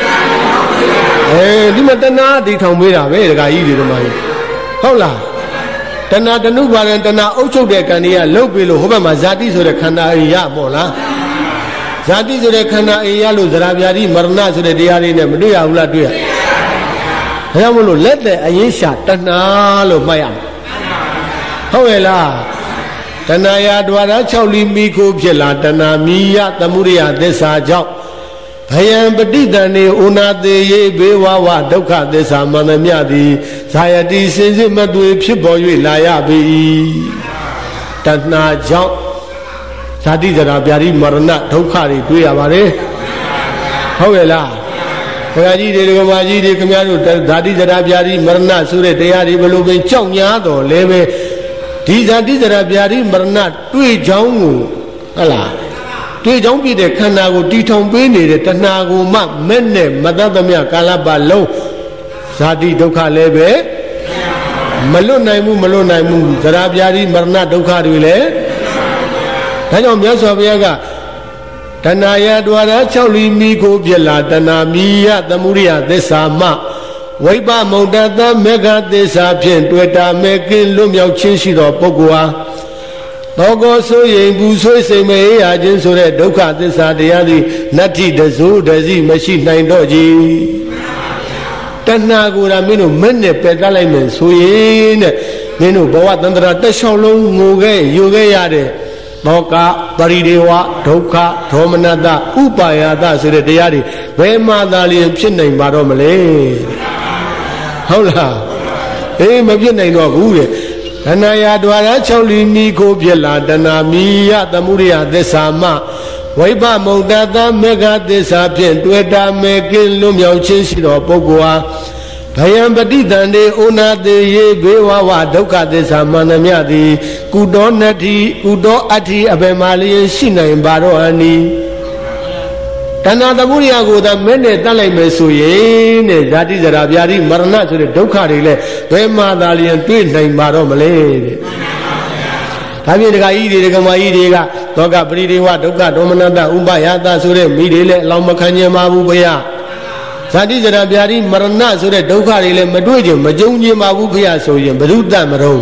အဲဒီမှာတဏှာတီထောင်ပေးတာပဲဒကာကြီးတွေဒီမှာဟုတ်လားတဏှာတဏုပါဒံတဏှာအုပ်ချုပ်တဲ့ကံတွေကလုတ်ပြီးလို့ဟိုဘက်မှာဇာတိဆိုတဲ့ခန္ဓာအိရပေါ့လားဇာတိဆိုတဲ့ခန္ဓာအိရလို့ဇရာဗျာတိမရဏဆိုတဲ့တရားတွေနဲ့မတွေ့ရဘူးလားတွေ့ရဒါကြောင့်မလို့လက်တဲ့အရင်ရှာတဏှာလို့မှတ်ရမယ်ဟုတ်ရဲ့လားတဏှာယဒွါရ၆လီမိခိုးဖြစ်လာတဏှာမီယသမုဒိယသစ္စာကြောင့်ဘယံပฏิတန္တေဩနာတေယေဘေဝဝဒုက္ခသစ္စာမန္တမြသည်ဇာယတိစင်စစ်မသွေဖြစ်ပေါ်၍လာရပြီတဏှာကြောင့်ဇာတိဇရာဗျာတိမရဏဒုက္ခတွေတွေ့ရပါတယ်ဟုတ်ရဲ့လားဘုရားကြီးတွေဒကာမကြီးတွေခင်ဗျားတို့ဇာတိဇရာဗျာတိမရဏဆိုတဲ့တရားတွေဘယ်လိုပဲကြောက်ညာတော်လဲပဲဒီဇာတိဇရာဗျာတိမရဏတွေ့ချောင်းကိုဟုတ်လားတွေ့ချောင်းပြည့်တဲ့ခန္ဓာကိုတီထောင်ပေးနေတဲ့တဏှာကိုမှမဲ့နဲ့မတတ်သမျှကာလပတ်လုံးဇာတိဒုက္ခလည်းပဲမလွတ်နိုင်ဘူးမလွတ်နိုင်ဘူးဇရာဗျာတိမရဏဒုက္ခတွေလည်းဒါကြောင့်မြတ်စွာဘုရားကတဏှာယဒွါရ၆လီမိကိုပြလာတဏှာမီယသမုဒိယသစ္စာမှဝိပမုဒ္ဒတမေဃသစ္စာဖြင့်တွေ့တာမဲ့ကင်းလွတ်မြောက်ခြင်းရှိသောပုဂ္ဂိုလ်ဟာသောကောဆိုရင်ဘူးဆွေးစိမ်မအေးရခြင်းဆိုတဲ့ဒုက္ခသစ္စာတရားသည်နတ္ထိတဇိုးတစည်းမရှိနိုင်တော့ကြည်တဏှာကိုယ်တာမင်းတို့မဲ့နဲ့ပယ်တတ်လိုက်မယ်ဆိုရင်တဲ့မင်းတို့ဘဝတန္တရာတက်လျှောက်လုံးငိုခဲ့ယူခဲ့ရတဲ့သောကပရိဒေဝဒုက္ခဒေါမနတဥပါယတဆိုတဲ့တရားတွေဘယ်မှသာလျင်ဖြစ်နိုင်ပါတော့မလဲဟုတ်လားအေးမဖြစ်နိုင်တော့ဘူးတဲ့တဏှာယဒွါရ၆လီမိကိုဖြစ်လာတဏှာမီယသမုဒိယသစ္စာမှဝိပမုဒ္ဒတမေဃသစ္စာဖြင့်တွေ့တာမဲ့ကင်းလွတ်မြောက်ခြင်းရှိသောပုဂ္ဂိုလ်ဟာဘယံပฏิတန္တေဩနာတေယေဘေဝဝဒုက္ခသစ္စာမန္တမြသည်ကုတောနတ္ထိကုတောအဋ္ဌိအဘယ်မှလျင်ရှိနိုင်ပါတော့အနိတဏှာသမုဒိယကိုသာမဲ့နဲ့တတ်လိုက်မယ်ဆိုရင်တဲ့ဇာတိဇရာဗျာတိမရဏဆိုတဲ့ဒုက္ခတွေလည်းဘယ်မှသာလျင်တွေ့နိုင်ပါတော့မလဲတဲ့ဒါဖြင့်ဒကာကြီးတွေဒကာမကြီးတွေကသောကပရိဒေဝဒုက္ခဒေါမနတဥပယတဆိုတဲ့မိတွေလည်းအလောင်းမခံကျင်ပါဘူးဗျာဇာတိဇရာဗျာတိမရဏဆိုတဲ့ဒုက္ခတွေလည်းမတွေ့ကြမကြုံကျင်ပါဘူးဗျာဆိုရင်ဘယ်သူတတ်မတော့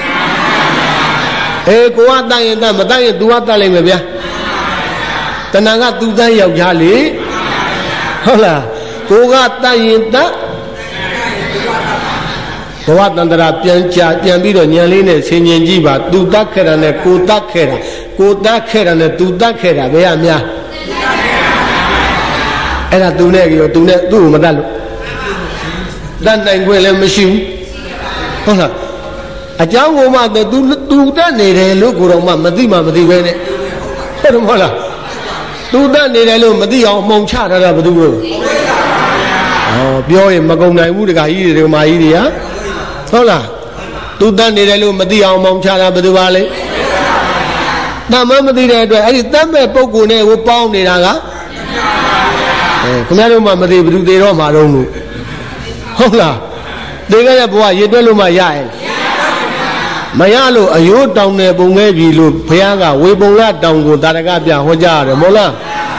အေးကိုကတတ်ရင်တတ်မတတ်ရင် तू ကတတ်လိုက်မယ်ဗျာတဏှာကသူတန်းယောက်ျားလေဟုတ်လားကိုကတတ်ရင်တတ်ဘဝတန္တရာပြန်ကြပြန်ပြီးတော့ညံလေးနဲ့ဆင်ញင်ကြည့်ပါသူတတ်ခဲ့တာနဲ့ကိုတတ်ခဲ့တာကိုတတ်ခဲ့တာနဲ့သူတတ်ခဲ့တာဘယ်ရများအဲ့ဒါသူနဲ့ကြောသူနဲ့သူ့ကိုမတတ်လို့တတ်နိုင်ခွင့်လည်းမရှိဘူးဟုတ်လားအကြောင်းကိုမှသူသူတတ်နေတယ်လို့ကိုတော့မှမသိမှမသိပဲနဲ့ဟုတ်တယ်မဟုတ်လားသူတတ်နေတယ်လို့မသိအောင်အမုံချထားတာဘယ်သူလို့ဟ哦，表演嘛，公男屋这个伊这个嘛伊的呀，好啦，都当你来路没得要忙查啦，不对吧嘞？那么没得来对，哎，咱们包括呢，我包你那个，哎，可能路嘛没得不对的嘛路路，好啦，这个也不话一段路嘛呀。မရလို့အယိုးတောင်းတဲ့ပုံငယ်ပြီလို့ဘုရားကဝေပုံလတောင်ကိုတာရကပြဟောကြားရတယ်မဟုတ်လား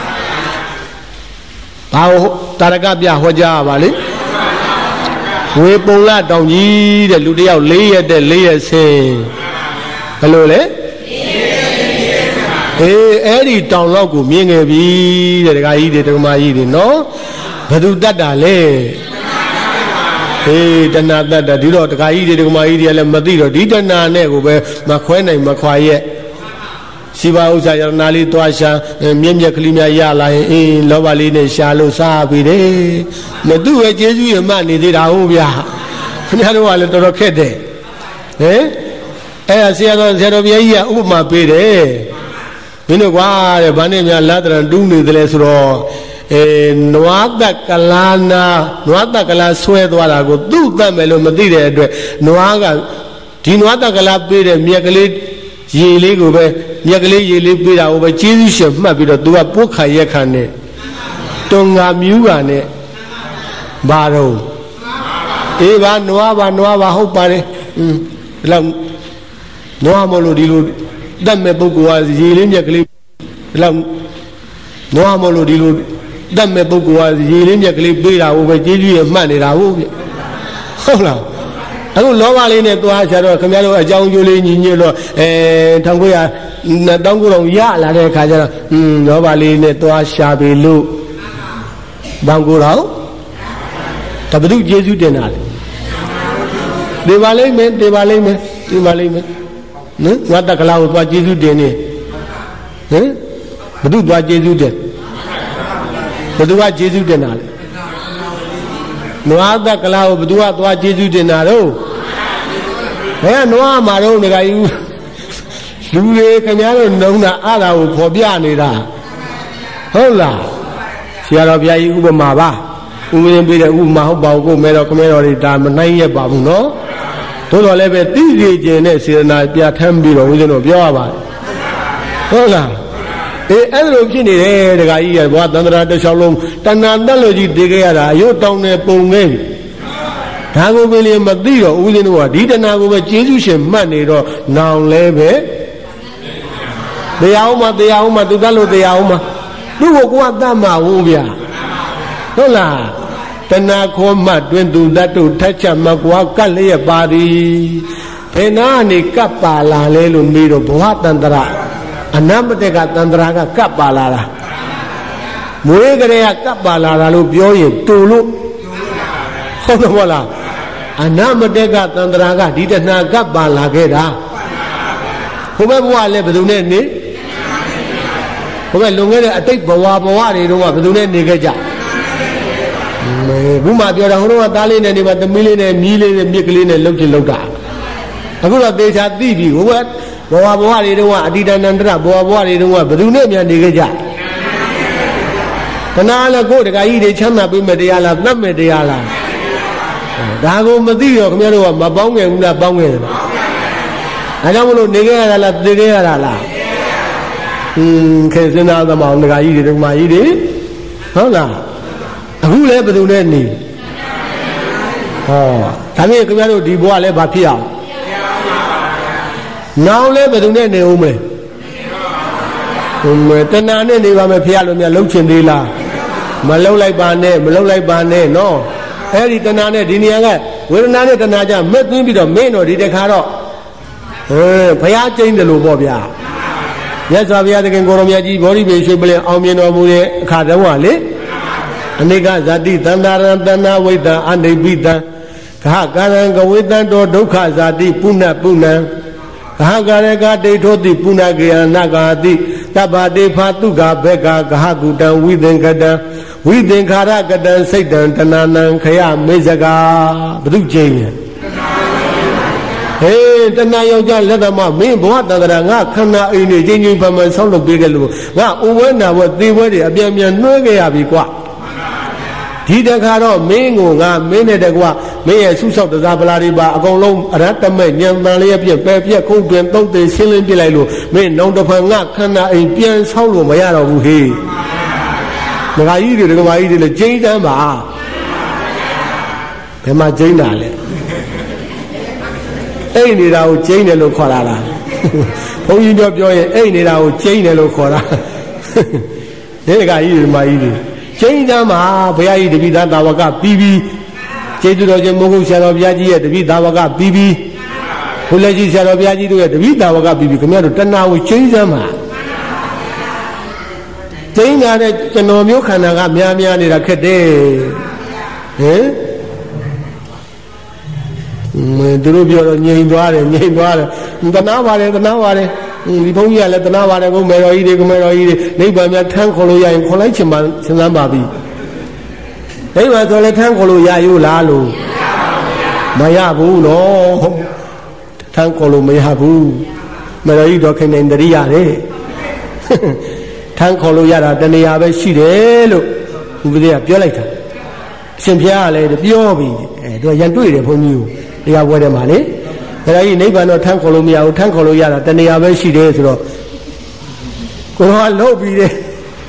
ဘာတာရကပြဟောကြားပါလေဝေပုံလတောင်ကြီးတဲ့လူတယောက်၄ရက်တဲ့၄ရက်ဆင်းဘယ်လိုလဲအေးအဲ့ဒီတောင်လောက်ကိုမြင်ခဲ့ပြီတဲ့ဒကာကြီးတွေဒကာမကြီးတွေနော်ဘယ်သူတတ်တာလဲေတဏှာတတ်တာဒီတော့တခါကြီးတွေဒကမာကြီးတွေလည်းမသိတော့ဒီတဏှာနဲ့ကိုပဲမခွဲနိုင်မခွာရဲ့ရှိပါဥစ္စာယရနာလေးသွားရှာမြက်မြက်ကလေးများရလာရင်အင်းလောဘလေးနဲ့ရှာလို့စားပြီတဲ့မသူ့ရဲ့ကျေးဇူးရမှနေသေးတာဟုတ်ဗျာခင်ဗျားတို့ကလည်းတော်တော်ခက်တယ်ဟင်အဲ့ဒါဆရာတော်ဆရာတော်ဘုရားကြီးကဥပမာပေးတယ်မင်းတို့ကွာတဲ့ဘာနဲ့များလာတရံတူးနေတယ်လဲဆိုတော့အဲနွားတက်ကလာနာနွားတက်ကလာဆွဲသွားတာကိုသူ့တတ်မယ်လို့မသိတဲ့အတွက်နွားကဒီနွားတက်ကလာပေးတဲ့မြက်ကလေးရေလေးကိုပဲမြက်ကလေးရေလေးပေးတာကိုပဲကျေးဇူးရှင်မှတ်ပြီးတော့သူကပုတ်ခါရက်ခံနဲ့တုံငါမြူးကနဲ့ဘာတော့အေးပါနွားပါနွားပါဟုတ်ပါတယ်อืมဒီလောက်နွားမလို့ဒီလိုတတ်မဲ့ပုဂ္ဂိုလ်ကရေလေးမြက်ကလေးဒီလောက်နွားမလို့ဒီလိုတတ်မဲ့ပုဂ္ဂိုလ်ကရေလေးမြက်ကလေးပေးတာဟုတ်ပဲကျေးဇူးရမှတ်နေတာဟုတ်ပြဟုတ်လားအခုလောဘလေးနဲ့သွားချတော့ခင်ဗျားတို့အကြောင်းကျိုးလေးညီညွတ်တော့အဲထောင်ကိုရတောင်းကိုယ်ရလာတဲ့ခါကျတော့อืมလောဘလေးနဲ့သွားရှာပြီလို့တောင်းကိုယ်တော့တပည့်ကျေးဇူးတင်တာလေဒီပါလိမ့်မယ်ဒီပါလိမ့်မယ်ဒီပါလိမ့်မယ်နော်ငါတက်ကလာကိုသွားကျေးဇူးတင်နေဟင်ဘုသူသွားကျေးဇူးတင်ဘသူကကျေးဇူးတင်တာလေနွားသက်ကလာကိုဘသူကသွားကျေးဇူးတင်တာတော့ဘယ်ကနွားမှာတော့ငါကြီးလူတွေခင်ဗျားတို့နှုံးတာအဲ့ဒါကိုဖော်ပြနေတာဟုတ်လားဆရာတော်ဘုရားကြီးဥပမာပါဥပမာပေးတဲ့ဥပမာဟုတ်ပါဘူးကိုမဲတော်ခမဲတော်တွေဒါမနိုင်ရပါဘူးနော်သို့တော်လည်းပဲသိစေခြင်းနဲ့စေတနာပြဋ္ဌာန်းပြီးတော့ဦးဇင်းတို့ပြောရပါတယ်ဟုတ်လားအေးအဲ့လိုဖြစ်နေတယ်ဒကာကြီးကဘဝသန္တရာတစ်လျှောက်လုံးတဏှာတက်လို့ကြီးတည်ခဲ့ရတာအယုတ်တောင်းနေပုံခဲ့ပြီဒါကိုပဲလေမသိတော့ဦးဇင်းတို့ကဒီတဏှာကိုပဲကျေးဇူးရှင်မှတ်နေတော့နောင်လဲပဲတရားအောင်မတရားအောင်မသူတတ်လို့တရားအောင်မသူ့ကိုကိုကတတ်မှာဟုတ်ဗျာဟုတ်လားတဏှာခေါ်မှတွင်သူတတ်တို့ထက်ချက်မကွာကတ်လျက်ပါသည်ဘယ်နာနေကပ်ပါလာလဲလို့မေးတော့ဘဝတန္တရာအနမတက်ကတန္တရာကကပ်ပါလာတာမွေးကလေးကကပ်ပါလာတာလို့ပြောရင်တူလို့ဟုတ်တယ်မဟုတ်လားအနမတက်ကတန္တရာကဒီတဏှာကပ်ပါလာခဲ့တာဟိုဘက်ဘဝလည်းဘယ်သူနဲ့နေဟိုဘက်လွန်ခဲ့တဲ့အတိတ်ဘဝဘဝတွေတော့ဘယ်သူနဲ့နေခဲ့ကြဘုမပြောတာဟိုတော့သားလေးနဲ့နေမှာသမီးလေးနဲ့မြီးလေးနဲ့မြစ်ကလေးနဲ့လှုပ်ချင်လှုပ်တာအခုတော့သေချာသိပြီဟိုဘက်ဘဝဘဝတွေတုန်းကအတိတနန္တရဘဝဘဝတွေတုန်းကဘယ်သူနဲ့များနေခဲ့ကြတဏှာလည်းကိုယ်တကကြီးတွေချမ်းသာပေးမဲ့တရားလားသတ်မဲ့တရားလားဒါကိုမသိတော့ခင်ဗျားတို့ကမပေါင်းငယ်ဘူးလားပေါင်းငယ်တယ်ဒါကြောင့်မလို့နေခဲ့ရတာလားသိခဲ့ရတာလားอืมခေစင်နာသမောင်တကကြီးတွေဒကမာကြီးတွေဟုတ်လားအခုလည်းဘယ်သူနဲ့နေဟောဒါဖြင့်ခင်ဗျားတို့ဒီဘဝလည်းဘာဖြစ်အောင်နောင်လဲဘယ်သူနဲ့နေဦးမလဲဟိုမတဏှာနဲ့နေပါမယ်ဖះလို့များလှုပ်ချင်သေးလားမလှုပ်လိုက်ပါနဲ့မလှုပ်လိုက်ပါနဲ့နော်အဲ့ဒီတဏှာနဲ့ဒီနေရာကဝေဒနာနဲ့တဏှာကြမက်သွင်းပြီးတော့မင်းတော့ဒီတခါတော့ဟဲဖះကျိန်းတယ်လို့ပေါ့ဗျာမြတ်စွာဘုရားသခင်ကိုရောမြတ်ကြီးဗောဓိပေရွှေပလင်အောင်မြင်တော်မူတဲ့အခါတုန်းကလေအနိကဇာတိတန္တာရံတဏှာဝိတ္တအနိပိတံဂဟကာရံကဝေတံတောဒုက္ခဇာတိပုဏ္ဏပုဏ္ဏံဂဟကာရကဒိဋ္ဌောတိပုဏ္ဏကေယနာဂာတိတပ္ပတေဖာတုဂဘေကဂဟကုတံဝိသင်္ကတံဝိသင်္ခာရကတံစိတ်တံတဏနံခယမေဇကာဘု து ကျင်းရဲ့ဟေးတဏယောက်ျားလက်သမမင်းဘဝတန္တရာငါခန္ဓာအိမ်နေချင်းချင်းပမှန်ဆောက်လုပ်ပေးကြလို့ငါဥဝဲနာဘဝသေဘွဲတွေအပြန်ပြန်နှွှဲခဲ့ရပြီကွာဒီတခါတော့မင်းကိုငါမင်းနဲ့တကွာမင်းရဲ့ဆုဆောက်တရားပလာတွေပါအကုန်လုံးအရတ္တမဲ့ညံတန်လေးပြက်ပဲပြက်ခုတ်တွင်သုံးသေးရှင်းလင်းပြလိုက်လို့မင်းနောင်တဖန်ငါခန္ဓာအိမ်ပြန်ဆောက်လို့မရတော့ဘူးဟေးဒကာကြီးတွေဒကာမကြီးတွေလည်းကျိန်းစမ်းပါဘယ်မှာကျိန်းတာလဲအိမ်နေတာကိုကျိန်းတယ်လို့ခေါ်တာလားဘုန်းကြီးပြောပြောရင်အိမ်နေတာကိုကျိန်းတယ်လို့ခေါ်တာဒီဒကာကြီးတွေဒကာမကြီးတွေကျိန်းစမ်းပါဘုရားကြီးတပိသားတာဝကပြီးပြီးကျေးဇူးတော်ရှင်မိုးကုတ်ဆရာတော်ဘုရားကြီးရဲ့တပိသာဝကပြီးပြီးဘုလည်းကြီးဆရာတော်ဘုရားကြီးတို့ရဲ့တပိသာဝကပြီးပြီးခင်ဗျားတို့တဏှာကိုကျိန်းစမ်းပါကျိန်းကြတဲ့ကျွန်တော်မျိုးခန္ဓာကများများနေတာခက်တယ်ဟင်မင်းတို့ပြောတော့ငြိမ်သွားတယ်ငြိမ်သွားတယ်တဏှာပါတယ်တဏှာပါတယ်ဒီဘုန်းကြီးကလည်းတဏှာပါတယ်ကိုမေတော်ကြီးတွေကမေတော်ကြီးတွေနိဗ္ဗာန်များထမ်းခေါ်လို့ရရင်ခေါ်လိုက်ချင်ပါစဉ်းစားပါပြီနိဗ္ဗာန်ဆိုလည်းထမ်းခေါ်လို့ရယူလားလို့မရဘူးနော်ထမ်းခေါ်လို့မရဘူးမေတော်ကြီးတော့ခင်နေတရိရတယ်ထမ်းခေါ်လို့ရတာတဏှာပဲရှိတယ်လို့ဥပဒေကပြောလိုက်တာအရှင်ဘုရားကလည်းပြောပြီအဲသူကရန်တွေ့တယ်ဘုန်းကြီးကိုတရားပွဲထဲမှာလေဒါကြီးနိဗ္ဗာန်တော့ထမ်းခေါ်လို့မရဘူးထမ်းခေါ်လို့ရတာတဏှာပဲရှိတယ်ဆိုတော့ကိုယ်ကလှုပ်ပြီးတယ်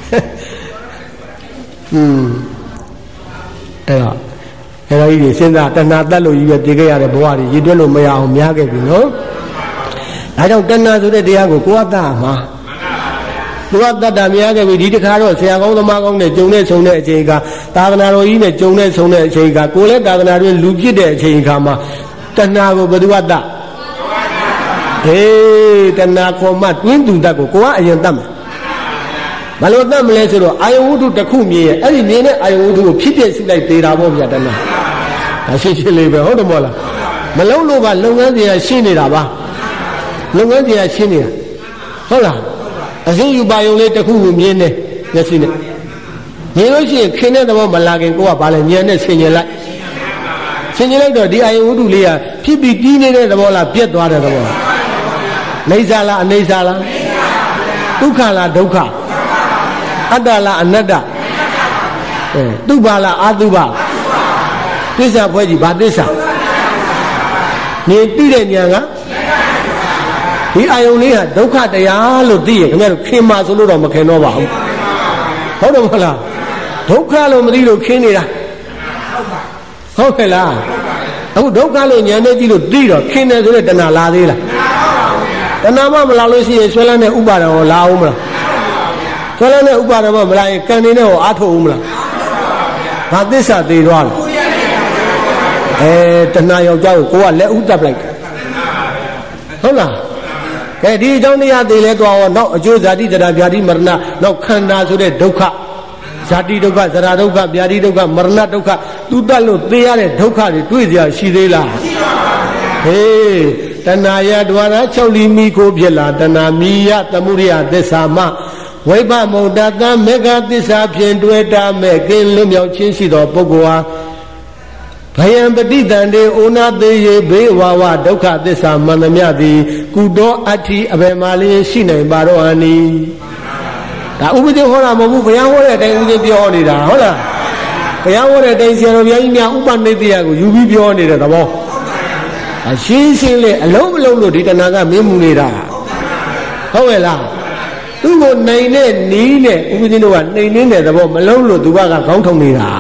อืมအဲ့တော့အဲ့တော့ကြီးစဉ်းစားတဏှာတတ်လို့ကြီးပဲတည်ခဲ့ရတဲ့ဘဝတွေရည်တွက်လို့မရအောင်များခဲ့ပြီနော်ဒါကြောင့်တဏှာဆိုတဲ့တရားကိုကိုယ်ကတတ်မှာသူကတတ်တာများခဲ့ပြီဒီတခါတော့ဆရာကောင်းသမားကောင်းနဲ့ဂျုံနဲ့ဆုံတဲ့အချိန်ကသာသနာတော်ကြီးနဲ့ဂျုံနဲ့ဆုံတဲ့အချိန်ကကိုယ်လည်းသာသနာတွင်လူဖြစ်တဲ့အချိန်ခါမှာတဏှာကိုဘယ်သူကတတ်ဟေးတဏှာခေါ်မှတွင်းသူတတ်ကိုကိုကအရင်တတ်မှာဘာလို့တတ်မလဲဆိုတော့အာယဝတ္ထုတစ်ခုမြင်ရဲ့အဲ့ဒီမြင်တဲ့အာယဝတ္ထုကိုဖြစ်ဖြစ်စုလိုက်သေးတာပေါ့ဗျာတဏှာဒါရှင်းရှင်းလေးပဲဟုတ်တယ်မို့လားမလုံးလို့ကလုပ်ငန်းစီကရှင်းနေတာပါလုပ်ငန်းစီကရှင်းနေတာဟုတ်လားအစင်းယူပါယုံလေးတစ်ခုကိုမြင်နေမျက်စိနဲ့မြင်လို့ရှိရင်ခင်းတဲ့သဘောမလာခင်ကိုကဘာလဲဉာဏ်နဲ့ဆင်ញင်လိုက်ဆင်ញင်လိုက်တော့ဒီအာယဝတ္ထုလေးကဖြစ်ပြီးပြီးနေတဲ့သဘောလားပြက်သွားတဲ့သဘောလားနေစာလားအနေစာလားဒုက္ခလားဒုက္ခအတ္တလားအနတ္တအဲသူပါလားအတုပါသစ္စာဖွဲ့ကြည့်ဘာသစ္စာမြင်သိတဲ့ဉာဏ်ကဒီအာယုံလေးဟာဒုက္ခတရားလို့သိရင်ခင်ဗျားတို့ခင်ပါဆိုလို့တော့မခင်တော့ပါဘူးဟုတ်တယ်မဟုတ်လားဒုက္ခလို့မသိလို့ခင်းနေတာဟုတ်ကဲ့လားအခုဒုက္ခလို့ဉာဏ်နဲ့ကြည့်လို့သိတော့ခင်းတယ်ဆိုတဲ့တဏှာလာသေးလားတဏှာမမလာလို့ရှိရင်ဆွဲလန်းတဲ့ဥပါဒံကိုလာအောင်မလားဆွဲလန်းတဲ့ဥပါဒံမမလာရင်ကံနေနဲ့ကိုအားထုတ်အောင်မလားဘာသစ္စာသေးသွားလဲအဲတဏှာယောက်ျားကိုကိုကလက်ဥတပ်လိုက်ဟုတ်လားကဲဒီအကြောင်းတရားသိလဲတော့နောက်အကျိုးဇာတိဇရာဗျာတိမရဏနောက်ခန္ဓာဆိုတဲ့ဒုက္ခဇာတိဒုက္ခဇရာဒုက္ခဗျာတိဒုက္ခမရဏဒုက္ခသူတတ်လို့သိရတဲ့ဒုက္ခတွေတွေ့ကြရှိသေးလားဟေးတဏှာယဒွါရ၆လီမိကိုဖြစ်လာတဏှာမိယသမုဒိယသစ္စာမဝိပမုဒ္ဒတမေဃသစ္စာဖြင့်တွေ့တာမဲ့ကင်းလွတ်မြောက်ခြင်းရှိသောပုဂ္ဂိုလ်ဟာဘယံပฏิတန်တေဩနာသေးရေဘေးဝါဝဒုက္ခသစ္စာမန္တမြသည်ကုတောအဋ္ဌိအဘယ်မှာလျင်ရှိနိုင်ပါတော့ဟန်နီဒါဥပဒေဟောတာမဟုတ်ဘူးဘုရားဟောတဲ့အတိုင်းဥပဒေပြောနေတာဟုတ်လားဘုရားဟောတဲ့အတိုင်းဆရာတော်ဘုရားကြီးများဥပနိဒေယကိုယူပြီးပြောနေတဲ့သဘောအရှင်းရှင်းလေးအလုံးမလုံးလို့ဒီတဏှာကမင်းမူနေတာဟုတ်ရဲ့လားသူ့ကိုနိုင်တဲ့နီးနဲ့ဥပဒေတို့ကနှိမ်နေတဲ့သဘောမလုံးလို့သူကခေါင်းထုံနေတာ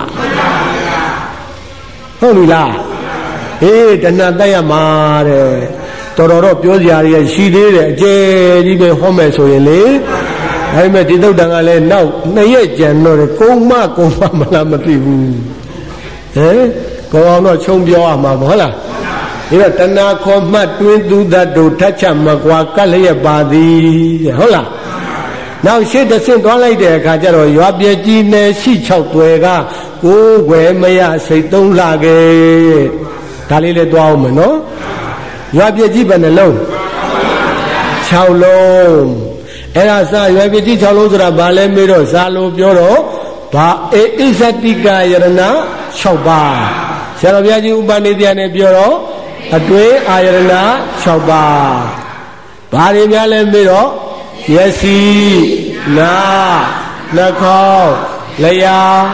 ဟုတ်ပြီလားဟေးတဏှာတက်ရမှာတဲ့တော်တော်တော့ပြောစရာတွေရှိသေးတယ်အကျယ်ကြီးပဲဟောမယ်ဆိုရင်လေဒါပေမဲ့ဒီသုတ်တန်ကလည်းနောက်နှစ်ရက်ကြံတော့ကုံမကုံမမလားမသိဘူးဟဲ့ကောင်းအောင်တော့ခြုံပြောရမှာပေါ့ဟုတ်လားဒီတော့တဏှာခေါ်မှတ်တွင်းသူတတ်တို့ထတ်ချမကွာကလျက်ပါသည်ဟုတ်လားနောက်ရှေ့တစ်ဆင့်သွားလိုက်တဲ့အခါကျတော့ရွာပြကြီးနယ်ရှိ၆သွယ်ကကိုးွယ်မရစိတ်သုံးလာခဲ့ဒါလေးလည်းသွားအောင်မယ်နော်ရွာပြကြီးဘယ်နှလုံး၆လုံးအဲ့ဒါစရွာပြကြီး၆လုံးဆိုတာဘာလဲမေးတော့ဇာလိုပြောတော့ဘာအေဣဇတိကယရဏ၆ပါးဆရာတော်ဘုရားကြီးဥပနိဒေယနဲ့ပြောတော့အတွင်းအာယရဏ၆ပါးဘာတွေများလဲမေးတော့မျက်စိနားနှာခေါင်းလျှာ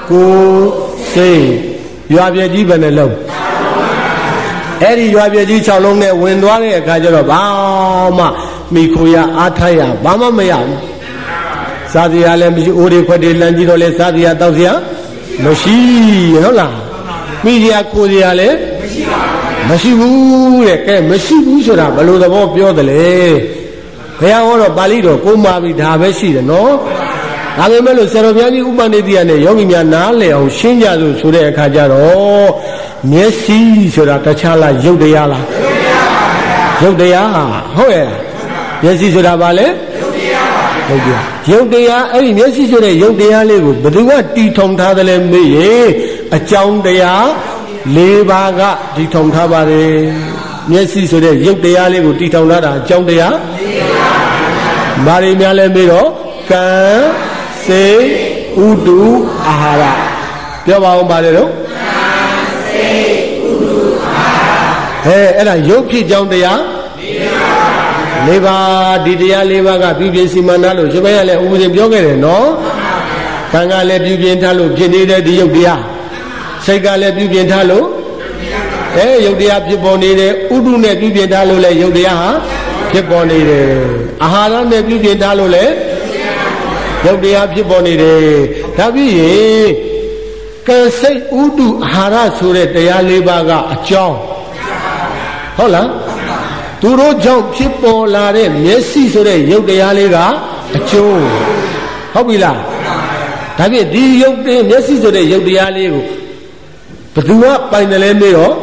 ကိုစိတ်ရွာပြည့်ကြီးဘယ်နှလုံးအဲ့ဒီရွာပြည့်ကြီး၆လုံးနဲ့ဝင်သွားတဲ့အခါကျတော့ဘာမှမိခိုရအားထိုက်ရဘာမှမရဘူးစားစရာလည်းမရှိအိုးတွေခွက်တွေလမ်းကြီးတော့လဲစားစရာတောက်စရာမရှိဟုတ်လားမိစရာခိုစရာလည်းမရှိဘူးတဲ့ကဲမရှိဘူးဆိုတာဘယ်လိုသဘောပြောတယ်လဲဘုရားဟောတော့ပါဠိတော်ကိုမာပြီဒါပဲရှိတယ်နော်ဒါပေမဲ့လို့ဆရာတော်ဘုရားကြီးဥပနိတိယနဲ့ယောဂီများနားလည်အောင်ရှင်းကြစို့ဆိုတဲ့အခါကျတော့မျက်စိဆိုတာတခြားလားရုပ်တရားလားရုပ်တရားဟုတ်ရဲ့မျက်စိဆိုတာဘာလဲရုပ်တရားရုပ်တရားအဲ့ဒီမျက်စိဆိုတဲ့ရုပ်တရားလေးကိုဘယ်သူကတီထုံထားတယ်လဲမေးရင်အကြောင်းတရား၄ပါးကတီထုံထားပါတယ်မျက်စိဆိုတဲ့ရုပ်တရားလေးကိုတီထုံထားတာအကြောင်းတရား၄ပါးဘာတွေများလဲမေးတော့ကံစေဥတုအာဟာရပြောပါအောင်ပါတယ်တော့ကံစေဥတုအာဟာရဟဲ့အဲ့ဒါရုပ်ဖြစ်ကြောင်းတရား၄ပါးဒီတရား၄ပါးကပြုပြင်စီမံထားလို့ရှင်ဘုရားလည်းဥပဒေပြောခဲ့တယ်နော်ကံကလည်းပြုပြင်ထားလို့ဖြစ်နေတဲ့ဒီရုပ်တရားစိတ်ကလည်းပြုပြင်ထားလို့အဲရုပ်တရားဖြစ်ပေါ်နေတယ်ဥတုနဲ့ပြုပြင်ထားလို့လည်းရုပ်တရားဟာဖြစ်ပေါ်နေတယ်အာဟာရနဲ့ပြုပြင်ထားလို့လည်းရုပ်တရားဖြစ်ပေါ်နေတယ်ဒါပြီးရင်ကံစိတ်ဥတုအာဟာရဆိုတဲ့တရား၄ပါးကအကြောင်းဟုတ်လားသူတို့ကြောင့်ဖြစ်ပေါ်လာတဲ့မျက်စိဆိုတဲ့ရုပ်တရားလေးကအကျိုးဟုတ်ပြီလားဒါဖြင့်ဒီရုပ်တဲ့မျက်စိဆိုတဲ့ရုပ်တရားလေးကိုဘယ်သူကပိုင်တယ်လဲမေးတော့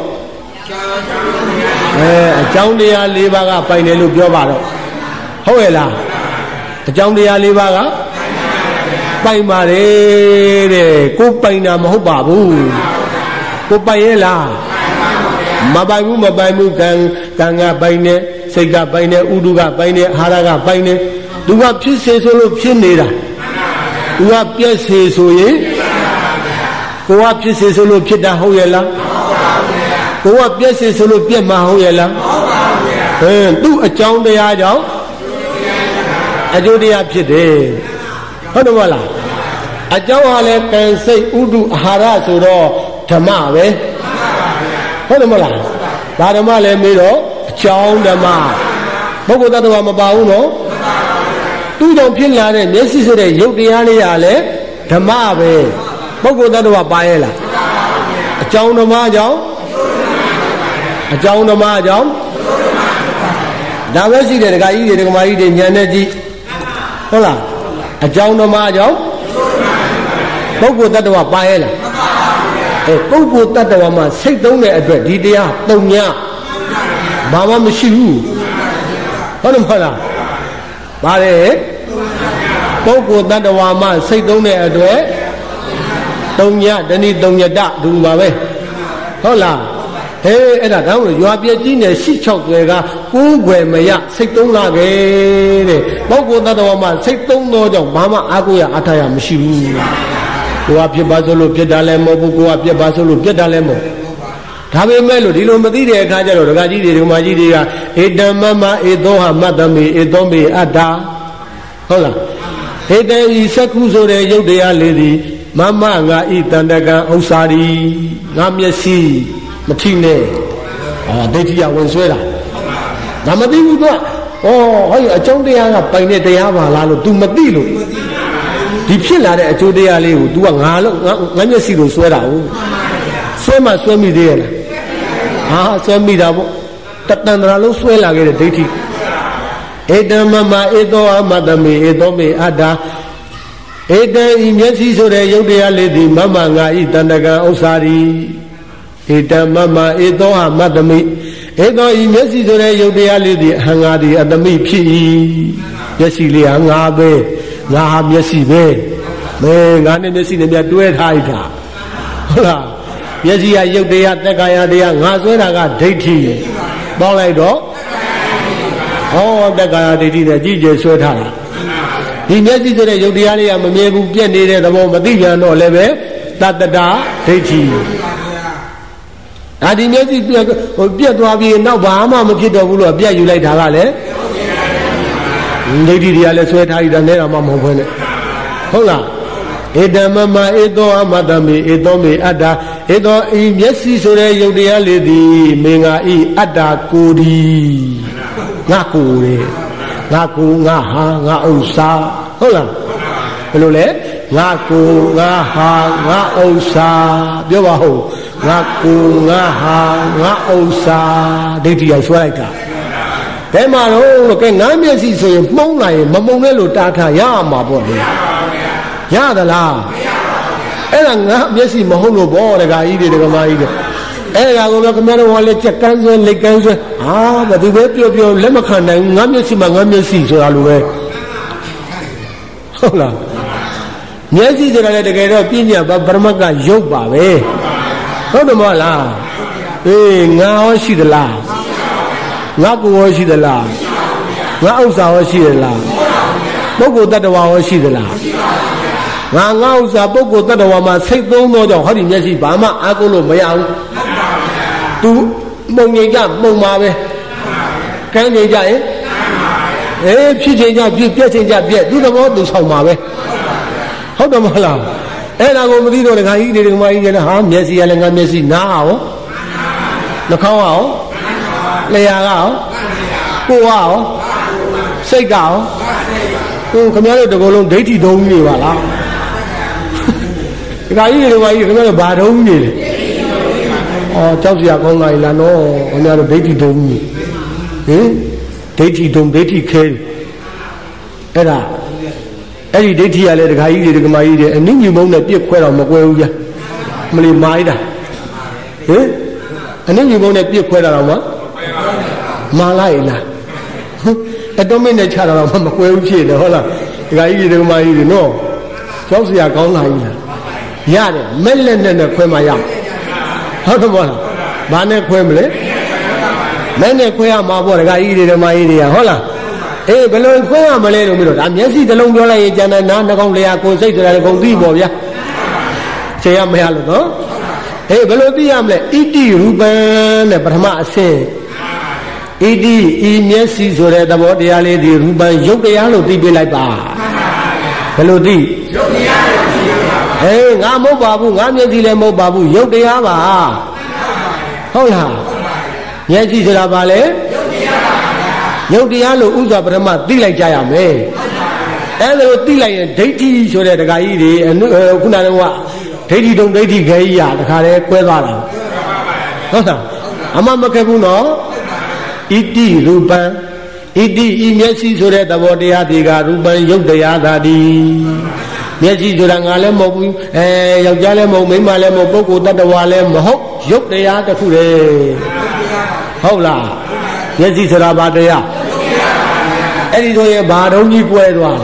အဲအကြောင်းတရား၄ပါးကပိုင်တယ်လို့ပြောပါတော့ဟုတ်ရဲ့လားအကြောင်းတရား၄ပါးကပိုင်ပါတယ်တဲ့ကိုပိုင်တာမဟုတ်ပါဘူးကိုပိုင်ရဲ့လားမပိုင်ဘူးမပိုင်ဘူးကံကံကပိုင်နေစိတ်ကပိုင်နေဥဒုကပိုင်နေအာဟာရကပိုင်နေသူကဖြစ်စေဆိုလို့ဖြစ်နေတာသူကပြည့်စေဆိုရင်ကိုကဖြစ်စေဆိုလို့ဖြစ်တာဟုတ်ရဲ့လားကိုကပြည့်စေဆိုလို့ပြည့်မှာဟုတ်ရဲ့လားဟင်းသူ့အကြောင်းတရားကြောင့်အကျိုးတရားဖြစ်တယ်ဟုတ်တယ်မလားအကြောင်းဟာလဲကံစိတ်ဥဒုအာဟာရဆိုတော့ဓမ္မပဲဟုတ်တယ်မလားဒါဓမ္မလည်းမေးတော့အကြောင်းဓမ္မပုဂ္ဂိုလ်တ attva မပါဘူးနော်သူ့ကြောင့်ဖြစ်လာတဲ့မျက်စိဆိုတဲ့ရုပ်တရားလေးဟာလည်းဓမ္မပဲပုဂ္ဂိုလ်တ attva ပါရဲ့လားအကြောင်းဓမ္မကြောင့်အကြောင်းဓမ္မကြောင့်ဒါပဲရှိတယ်ဒကာကြီးတွေဒကာမကြီးတွေဉာဏ်နဲ့ကြည့်ဟုတ်လားအကြောင်းဓမ္မကြောင့်ပုဂ္ဂိုလ်တ attva ပါရဲ့လားအဲပုဂ္ဂိုလ်တ attva မှာစိတ်သုံးတဲ့အတွက်ဒီတရားသုံးညဘာမှမရှိဘူးဟုတ်တယ်မဟုတ်လားပါတယ်ပုဂ္ဂိုလ်တ attva မှာစိတ်သုံးတဲ့အတွက်သုံးညတဏိသုံးညတဒူပါပဲဟုတ်လားဟေးအဲ့ဒါတောင်းလို့ရွာပြည့်ကြီးနဲ့ရှိ၆ွယ်ကကိုးွယ်မရစိတ်သုံးလာခဲ့တဲ့ပုဂ္ဂိုလ်တ attva မှာစိတ်သုံးတော့ကြောင့်ဘာမှအားကိုးရအားထားရမရှိဘူးကိုကဖြစ်ပါဆိုလို့ဖြစ်တာလည်းမဟုတ်ဘူးကိုကပြက်ပါဆိုလို့ပြက်တာလည်းမဟုတ်ဒါပေမဲ့လို့ဒီလိုမသိတဲ့အခါကျတော့ဒကာကြီးတွေဒကာမကြီးတွေကဧတံမမဧသောဟမတ္တမေဧသောမေအတ္တာဟုတ်လားဧတံဤစက္ခုဆိုတဲ့ရုပ်တရားလေးသည်မမငါဤတန္တကံဥစ္စာရီငါမျက်စိမထိနဲ့အာဒိဋ္ဌိယဝင်ဆွဲတာဒါမသိဘူးတော့ဩဟောအကြောင်းတရားကပိုင်တဲ့တရားပါလားလို့ तू မသိလို့ဒီဖြစ်လာတဲ့အကျိုးတရားလေးကို तू ကငါလို့ငါမျက်စိကိုဆွဲတာဟုတ်ဆွဲမှဆွဲမိသေးရဲ့လားဟာဆွဲမိတာပေါ့တတန္တရာလုံးဆွဲလာခဲ့တဲ့ဒိဋ္ဌိဧတံမမဧသောအမတ္တမေဧသောမေအတ္တာဧတံဤမျက်စိဆိုတဲ့ရုပ်တရားလေးသည်မမငါဤတန္တကံဥစ္စာရီဧတံမမဧသောအမတ္တမေဧသောဤမျက်စိဆိုတဲ့ရုပ်တရားလေးသည်အဟံငါသည်အတ္တမိဖြစ်၏မျက်စိလေးဟာငါပဲငါဟာမျက်စိပဲမဲငါနဲ့မျက်စိနဲ့မြတ်တွဲထားလိုက်တာဟုတ်လားမျက်စိကရုပ်တရားတက္ကာယတရားငါဆွဲတာကဒိဋ္ဌိပေါင်းလိုက်တော့ဟောတက္ကာယဒိဋ္ဌိနဲ့ကြည်ကျဆွဲထားတာဒီမျက်စိဆိုတဲ့ရုပ်တရားလေးကမမြဲဘူးပြက်နေတဲ့သဘောမသိပြန်တော့လည်းပဲတတ္တတာဒိဋ္ဌိဒါဒီမျက်စိပြက်ဟိုပြက်သွားပြီးနောက်ဘာမှမဖြစ်တော့ဘူးလို့ပြက်ယူလိုက်တာကလည်းဒိဋ္ဌိတွေကလည်းဆွဲထားရတာနဲ့တော့မှမဟုတ်ဘဲနဲ့ဟုတ်လားဧတမမဧသောအမတမေဧသောမေအတ္တဧသောဤမျက်စိဆိုတဲ့ယုတ်တရားလေးသည်မင်္ဂဤအတ္တကိုယ်ဒီငါကိုယ်လေငါကိုယ်ငါဟာငါဥစ္စာဟုတ်လားဘယ်လိုလဲငါကိုယ်ငါဟာငါဥစ္စာပြောပါဟုတ်ငါကိုယ်ငါဟာငါဥစ္စာဒိဋ္ဌိရိုက်ဆွဲလိုက်တာဘယ်မှာတော့ကဲငါမျက်စိဆိုရင်မှုံးလာရင်မမှုံနဲ့လို့တားထားရမှာပေါ့လေရသလားအဲ့ဒါငါမျက်စိမဟုတ်လို့ပေါ့တခါကြီးတွေတခါမကြီးတွေအဲ့ဒါကိုတော့ခင်ဗျားတို့ကလည်းကြက်ကန်းဆွဲလက်ကန်းဆွဲဟာဘယ်သူပဲပြောပြောလက်မခံနိုင်ငါမျက်စိမှာငါမျက်စိဆိုတာလိုပဲဟုတ်လားမျက်စိဆိုတာလည်းတကယ်တော့ပြညာပရမတ်ကရုပ်ပါပဲဟုတ်တယ်မဟုတ်လားအေးငါရောရှိသလားငါကိုယ်ရောရှိသလားငါဥစ္စာရောရှိသလားပုဂ္ဂိုလ်တ attva ရောရှိသလားငါငါဥစ္စာပုဂ္ဂိုလ်တ attva မှာစိတ်သုံးသောကြောင့်ဟောဒီမျက်စိဘာမှအားကိုးလို့မရဘူးသူမှုံငိမ်ကြမှုံပါပဲကန်းငိမ်ကြရင်အေးဖြစ်ချိန်ကြဖြစ်ပြက်ချိန်ကြပြက်သူသဘောသူဆောင်ပါပဲဟုတ်တယ်မဟုတ်လားအဲ့ဒါကိုမသိတော့တခါကြီးဒီကမကြီးကလည်းဟာမျက်စိကလည်းငါမျက်စိနားရောနှာခေါင်းရောလျှာကရောကိုယ်ကရောစိတ်ကရောဟိုခင်ဗျားတို့တကောလုံးဒိဋ္ဌိသုံးနေပါလားဒီကကြီးဒီကကြီးခင်ဗျားတို့ဘာသုံးနေလဲအော်ကြောက်စရာကောင်းလာလားနော်ခင်ဗျားတို့ဒိဋ္ဌိသုံးနေဟင်ဒိဋ္ဌိသုံးဒိဋ္ဌိခဲအဲ့ဒါအဲ့ဒီဒိဋ္ဌိကလည်းတခါကြီးတွေဒကမာကြီးတွေအနည်းညူမုံနဲ့ပြစ်ခွဲတော့မကွဲဘူးဗျာမလီမာလိုက်တာဟင်အနည်းညူမုံနဲ့ပြစ်ခွဲတာတော့မမာလိုက်လားအတော်မင်းနဲ့ချတာတော့မကွဲဘူးဖြစ်တယ်ဟုတ်လားဒကာကြီးတွေဒကမာကြီးတွေနော်ကြောက်စရာကောင်းလာကြီးလားရတယ်မဲ့လက်နဲ့နဲ့ခွဲမှရဟုတ်တယ်မို့လားဘာနဲ့ခွဲမလဲမဲ့နဲ့ခွဲရမှာပေါ့ဒကာကြီးတွေဒကမာကြီးတွေကဟုတ်လားအေးဘယ်လိုခွဲရမလဲလို့ပြီးတော့ဒါမျက်စိတစ်လုံးပြောလိုက်ရင်ကျန်တဲ့နားနှာခေါင်းလျှာကိုယ်စိတ်ဆိုတာလည်းကုန်သိပေါ့ဗျာချိန်ရမရလို့နော်အေးဘယ်လိုသိရမလဲဣတိရူပံတဲ့ပထမအဆင့်ဣတိဤမျက်စိဆိုတဲ့သဘောတရားလေးဒီရူပံရုပ်တရားလို့သိပြလိုက်ပါဘယ်လိုသိရုပ်တရားလို့သိပါအေးငါမဟုတ်ပါဘူးငါမျက်စိလည်းမဟုတ်ပါဘူးရုပ်တရားပါဟုတ်လားမျက်စိဆိုတာဘာလဲရုပ်တရားလို့ဥစွာပထမသိလိုက်ကြရမယ်အဲ့ဒါလို့သိလိုက်ရင်ဒိဋ္ဌိဆိုတဲ့ဒကာကြီးတွေခုနကဒိဋ္ဌိတုံဒိဋ္ဌိခဲကြီးရတခါတည်းကွဲသွားတာဟုတ်လားအမမခက်ဘူးနော်ဣတိရူပံဣတိဤမျက်စိဆိုတဲ့သဘောတရားဒီကရူပံရုပ်တရားသာဒီမျက်စိဆိုတာငါလည်းမဟုတ်ဘူးအဲယောက်ျားလည်းမဟုတ်မိန်းမလည်းမဟုတ်ပုဂ္ဂိုလ်တ attva လည်းမဟုတ်ရုပ်တရားတစ်ခုတည်းဟုတ်လားမျက်စိဆိုတာဘာတရားအဲ့ဒီဆိုရင်ဘာတုံးကြီးကွဲသွား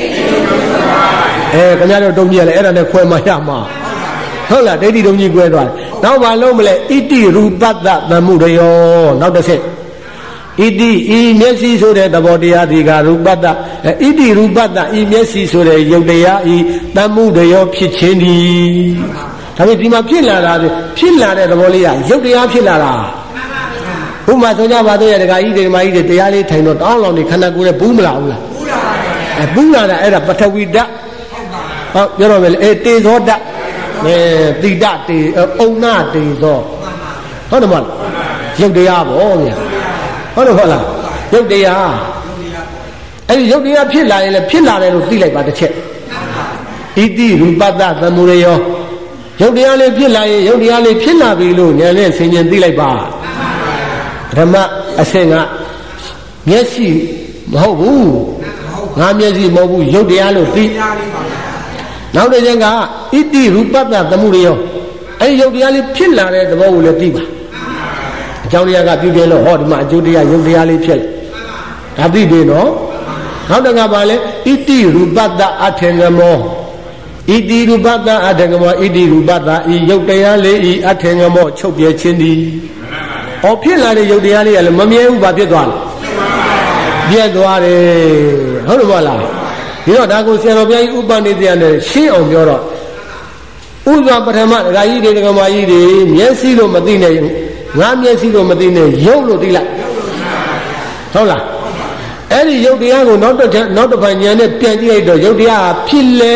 လဲအဲခင်ဗျားတို့တုံးကြီးရလဲအဲ့ဒါနဲ့ခွဲမှရမှာဟုတ်လားဒိဋ္ဌိတုံးကြီးကွဲသွားတယ်နောက်ဘာလုံးမလဲဣတိရူပတ္တသမှုရယောနောက်တစ်ချက်ဣတိဤမျက်စိဆိုတဲ့သဘောတရားဒီကရူပတ္တဣတိရူပတ္တဤမျက်စိဆိုတဲ့ယုတ်တရားဤသမှုရယောဖြစ်ခြင်းဒီဒါပေမဲ့ဒီမှာဖြစ်လာတာဖြစ်လာတဲ့သဘောလေးကယုတ်တရားဖြစ်လာတာဘုမဆိုကြပါတော့ရဒကာကြီးတွေဒကာကြီးတွေတရားလေးထိုင်တော့တောင်းလောင်နေခန္ဓာကိုယ်နဲ့ဘူးမလာဘူးလားဘူးလာပါဘူးအဲဘူးလာတာအဲ့ဒါပထဝီဓာတ်ဟုတ်ပြောတော့မယ်လေအဲတေဇောဓာတ်အဲတိတတေအုံနာတေဇောဟုတ်တယ်မဟုတ်လားရုပ်တရားပေါ့ဗျာဟုတ်တယ်ဟုတ်လားရုပ်တရားအဲ့ဒီရုပ်တရားဖြစ်လာရင်လည်းဖြစ်လာတယ်လို့သိလိုက်ပါတစ်ချက်ဣတိရူပတ္တသမှုရယောရုပ်တရားလေးဖြစ်လာရင်ရုပ်တရားလေးဖြစ်လာပြီလို့ဉာဏ်နဲ့ဆင်ခြင်သိလိုက်ပါဓမ္မအဆင့်ကမျက်စိမဟုတ်ဘူးငါမျက်စိမဟုတ်ဘူးရုပ်တရားလို့သိနောက်တစ်ချက်ကဣတိရူပတ္တသမှုရယောအဲဒီရုပ်တရားလေးဖြစ်လာတဲ့သဘောကိုလည်းသိပါအကြောင်းတရားကပြုတယ်လို့ဟောဒီမှာအကျိုးတရားရုပ်တရားလေးဖြစ်လာဒါသိပြီနော်နောက်တစ်ခါပါလဲဣတိရူပတ္တအထေငမောဣတိရူပတ္တအထေငမောဣတိရူပတ္တဤရုပ်တရားလေးဤအထေငမောချုပ်ပြခြင်းသည်ဟောဖြစ်လာတဲ့ရုပ်တရားလေးကလည်းမမြဲဘူးဘာဖြစ်သွားလဲပြက်သွားတယ်ဟုတ်တယ်မဟုတ်လားဒီတော့ဒါကိုဆရာတော်ဘုရားကြီးဥပနိဒေယနဲ့ရှင်းအောင်ပြောတော့ဥစွာပထမဒကာကြီးတွေဒကာမကြီးတွေမျက်စိလို့မသိနဲ့ငါမျက်စိလို့မသိနဲ့ရုပ်လို့သိလိုက်ဟုတ်လားအဲ့ဒီရုပ်တရားကိုနောက်တစ်နောက်တစ်ပိုင်းဉာဏ်နဲ့ပြန်ကြည့်လိုက်တော့ရုပ်တရားဖြစ်လေ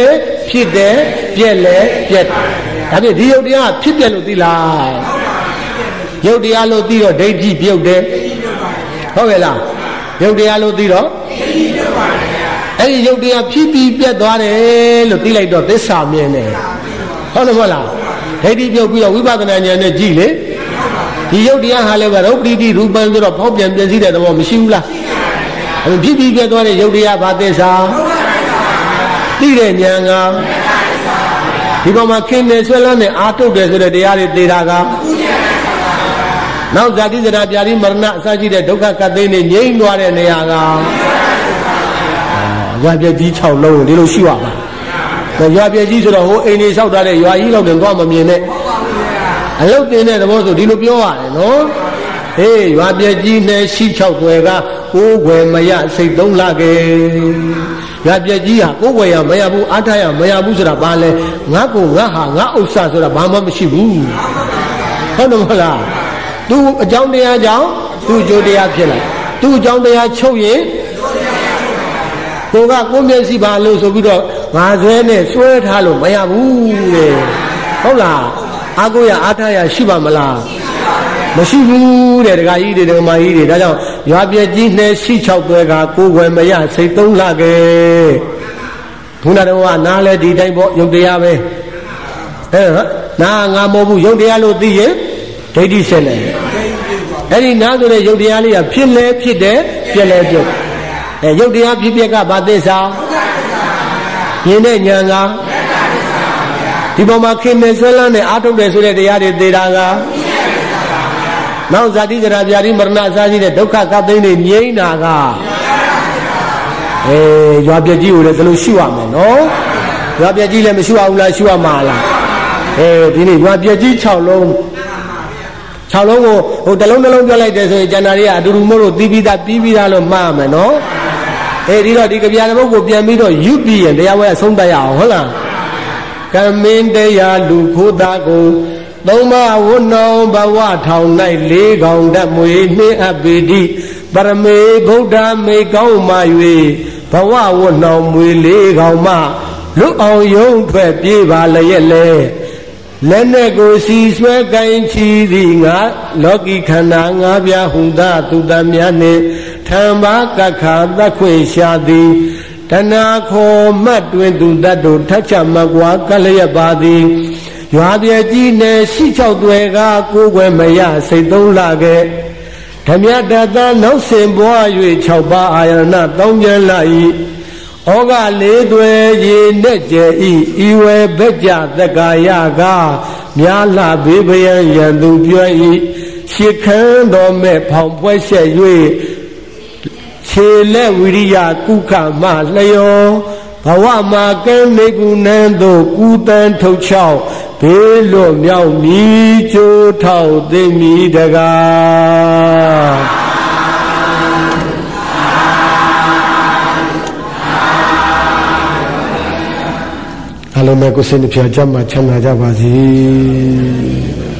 ဖြစ်တယ်ပြက်လဲပြက်ဒါဖြင့်ဒီယုတ်တရားဖြစ်ပြက်လို့သိလားယုတ်တရားလို့သိတော့ဒိဋ္ဌိပြုတ်တယ်ဟုတ်ကဲ့လားယုတ်တရားလို့သိတော့အဲ့ဒီယုတ်တရားဖြစ်ပြီးပြက်သွားတယ်လို့သိလိုက်တော့သစ္စာမြင်တယ်ဟုတ်တယ်မဟုတ်လားဒိဋ္ဌိပြုတ်ပြီးတော့ဝိပဿနာဉာဏ်နဲ့ကြည့်လေဒီယုတ်တရားဟာလည်းပဲရုပ်ပတိရူပံဆိုတော့ဖောက်ပြန်ပြည့်စည်တဲ့သဘောမရှိဘူးလားအဲ့ဖြစ်ပြီးပြက်သွားတဲ့ယုတ်တရားဘာသစ္စာသိတဲ့ဉာဏ်ကဒီပေါ်မှာခင်နေဆွဲလန်းနေအာထုတ်တယ်ဆိုတဲ့တရားတွေသိတာကနောက်ဇာတိဇရာပြာတိမရဏအစရှိတဲ့ဒုက္ခကသိနေငြိမ့်သွားတဲ့နေရာကရွာပြည့်ကြီး၆လုံးကိုဒီလိုရှိရပါရွာပြည့်ကြီးဆိုတော့ဟိုအိမ်ကြီးဆောက်ထားတဲ့ရွာကြီးလောက်တင်သွားမမြင်နဲ့အလုတ်တင်တဲ့သဘောဆိုဒီလိုပြောရတယ်နော်ဟေးရွာပြည့်ကြီးနဲ့ရှိ၆ွယ်ကကိုးွယ်မရစိတ်သုံးလာခဲ့ရွာပြည့်ကြီးဟာကိုးွယ်ရမရဘူးအားထားရမရဘူးဆိုတာဘာလဲငါကိုငါဟာငါဥစ္စာဆိုတာဘာမှမရှိဘူးဟုတ်တယ်မဟုတ်လားသူအကြောင်းတရားကြောင့်သူအကျိုးတရားဖြစ်လာသူအကြောင်းတရားချုပ်ရင်ကိုကကိုမျက်စိပါလို့ဆိုပြီးတော့ငါဆွဲနဲ့ဆွဲထားလို့မရဘူးတဲ့ဟုတ်လားအာကိုရအားထားရရှိပါမလားမရှိဘူးတဲ့ဒကာကြီးတွေဒကာမကြီးတွေဒါကြောင့်ရွာပြည့်ကြီးနဲ့ရှိ၆သွဲကကိုယ်ွယ်မရစိတ်သုံးလာခဲ့ဘုရားတော်ကနားလဲဒီတိုင်းပေါ့ယုတ်တရားပဲအဲနားငါမဟုတ်ဘူးယုတ်တရားလို့သိရင်ဒိဋ္ဌိဆက်နေအဲ့ဒီနားဆိုတဲ့ယုတ်တရားလေးကဖြစ်လဲဖြစ်တယ်ပြက်လဲပြက်အဲယုတ်တရားဖြစ်ပြက်ကဘာသစ္စာမြင်တဲ့ဉာဏ်ကဒီပေါ်မှာခင်နေဆွဲလန်းနေအာထုတ်တယ်ဆိုတဲ့တရားတွေသိတာကနောက်ဇာတိဇရာပြာတိမရဏအစရှိတဲ့ဒုက္ခကသိနေငြိမ့်တာကအဲရွာပြည့်ကြီးကိုလည်းဒီလိုရှိရမယ်နော်ရွာပြည့်ကြီးလည်းမရှိရဘူးလားရှိရမှာလားအဲဒီနေ့ရွာပြည့်ကြီး၆လုံး၆လုံးကိုဟိုတစ်လုံးတစ်လုံးပြောလိုက်တယ်ဆိုရင်ကျန်တာတွေကအတူတူမို့လို့သီးပြီးသားပြီးပြီးသားလို့မှားမယ်နော်အဲဒီတော့ဒီကြပြတဲ့ပုဂ္ဂိုလ်ပြန်ပြီးတော့ယူပြီးရင်တရားဝဲအဆုံးတတ်ရအောင်ဟုတ်လားကမင်းတရားလူခိုးသားကိုသုံးပါးဝဏောဘဝထောင်၌လေးကောင်တမွေနှင်းအပ်ပေတိပရမေဗုဒ္ဓမေကောင်းမှ၍ဘဝဝဏောမွေလေးကောင်မှလွတ်အောင်ယုံထွက်ပြေးပါလျက်လေလက်နဲ့ကိုစီဆွဲကိုင်းချီသည်ငါလောကီခန္ဓာငါးပြားဟုသာသူတမ်းများနှင့်ထံပါကခါသတ်ခွင့်ရှာသည်တဏခေါ်မှတ်တွင်သူတတ်တို့ထက်ချမကွာကလျက်ပါသည်ရွာပြည့်ကြီးနဲ့ရှိ၆သွဲကကိုယ်ွယ်မရစိတ်သုံးလာခဲ့ဓမြတတနောက်စင်ပွား၍၆ပါးအာယနာသုံးပြန်လာ၏ဩဃလေးသွဲရေနဲ့ကျဲဤဤဝဲဘက်ကြသက္ကာယကမြားလှဘေးပယံရန်သူပြော၏ရှစ်ခန်းတော်မဲ့ဖောင်ပွဲဆက်၍ခြေလက်ဝိရိယကုခမလျောဘဝမှာကဲနေကူနန်းသို့ကူတန်းထုတ်ချောက်ဘေးလွတ်မြောက်မြည်ကျိုးထောက်သိမီတကားအလုံးမဲ့ကိုစိတ်နှပြချမ်းသာချမ်းသာကြပါစေ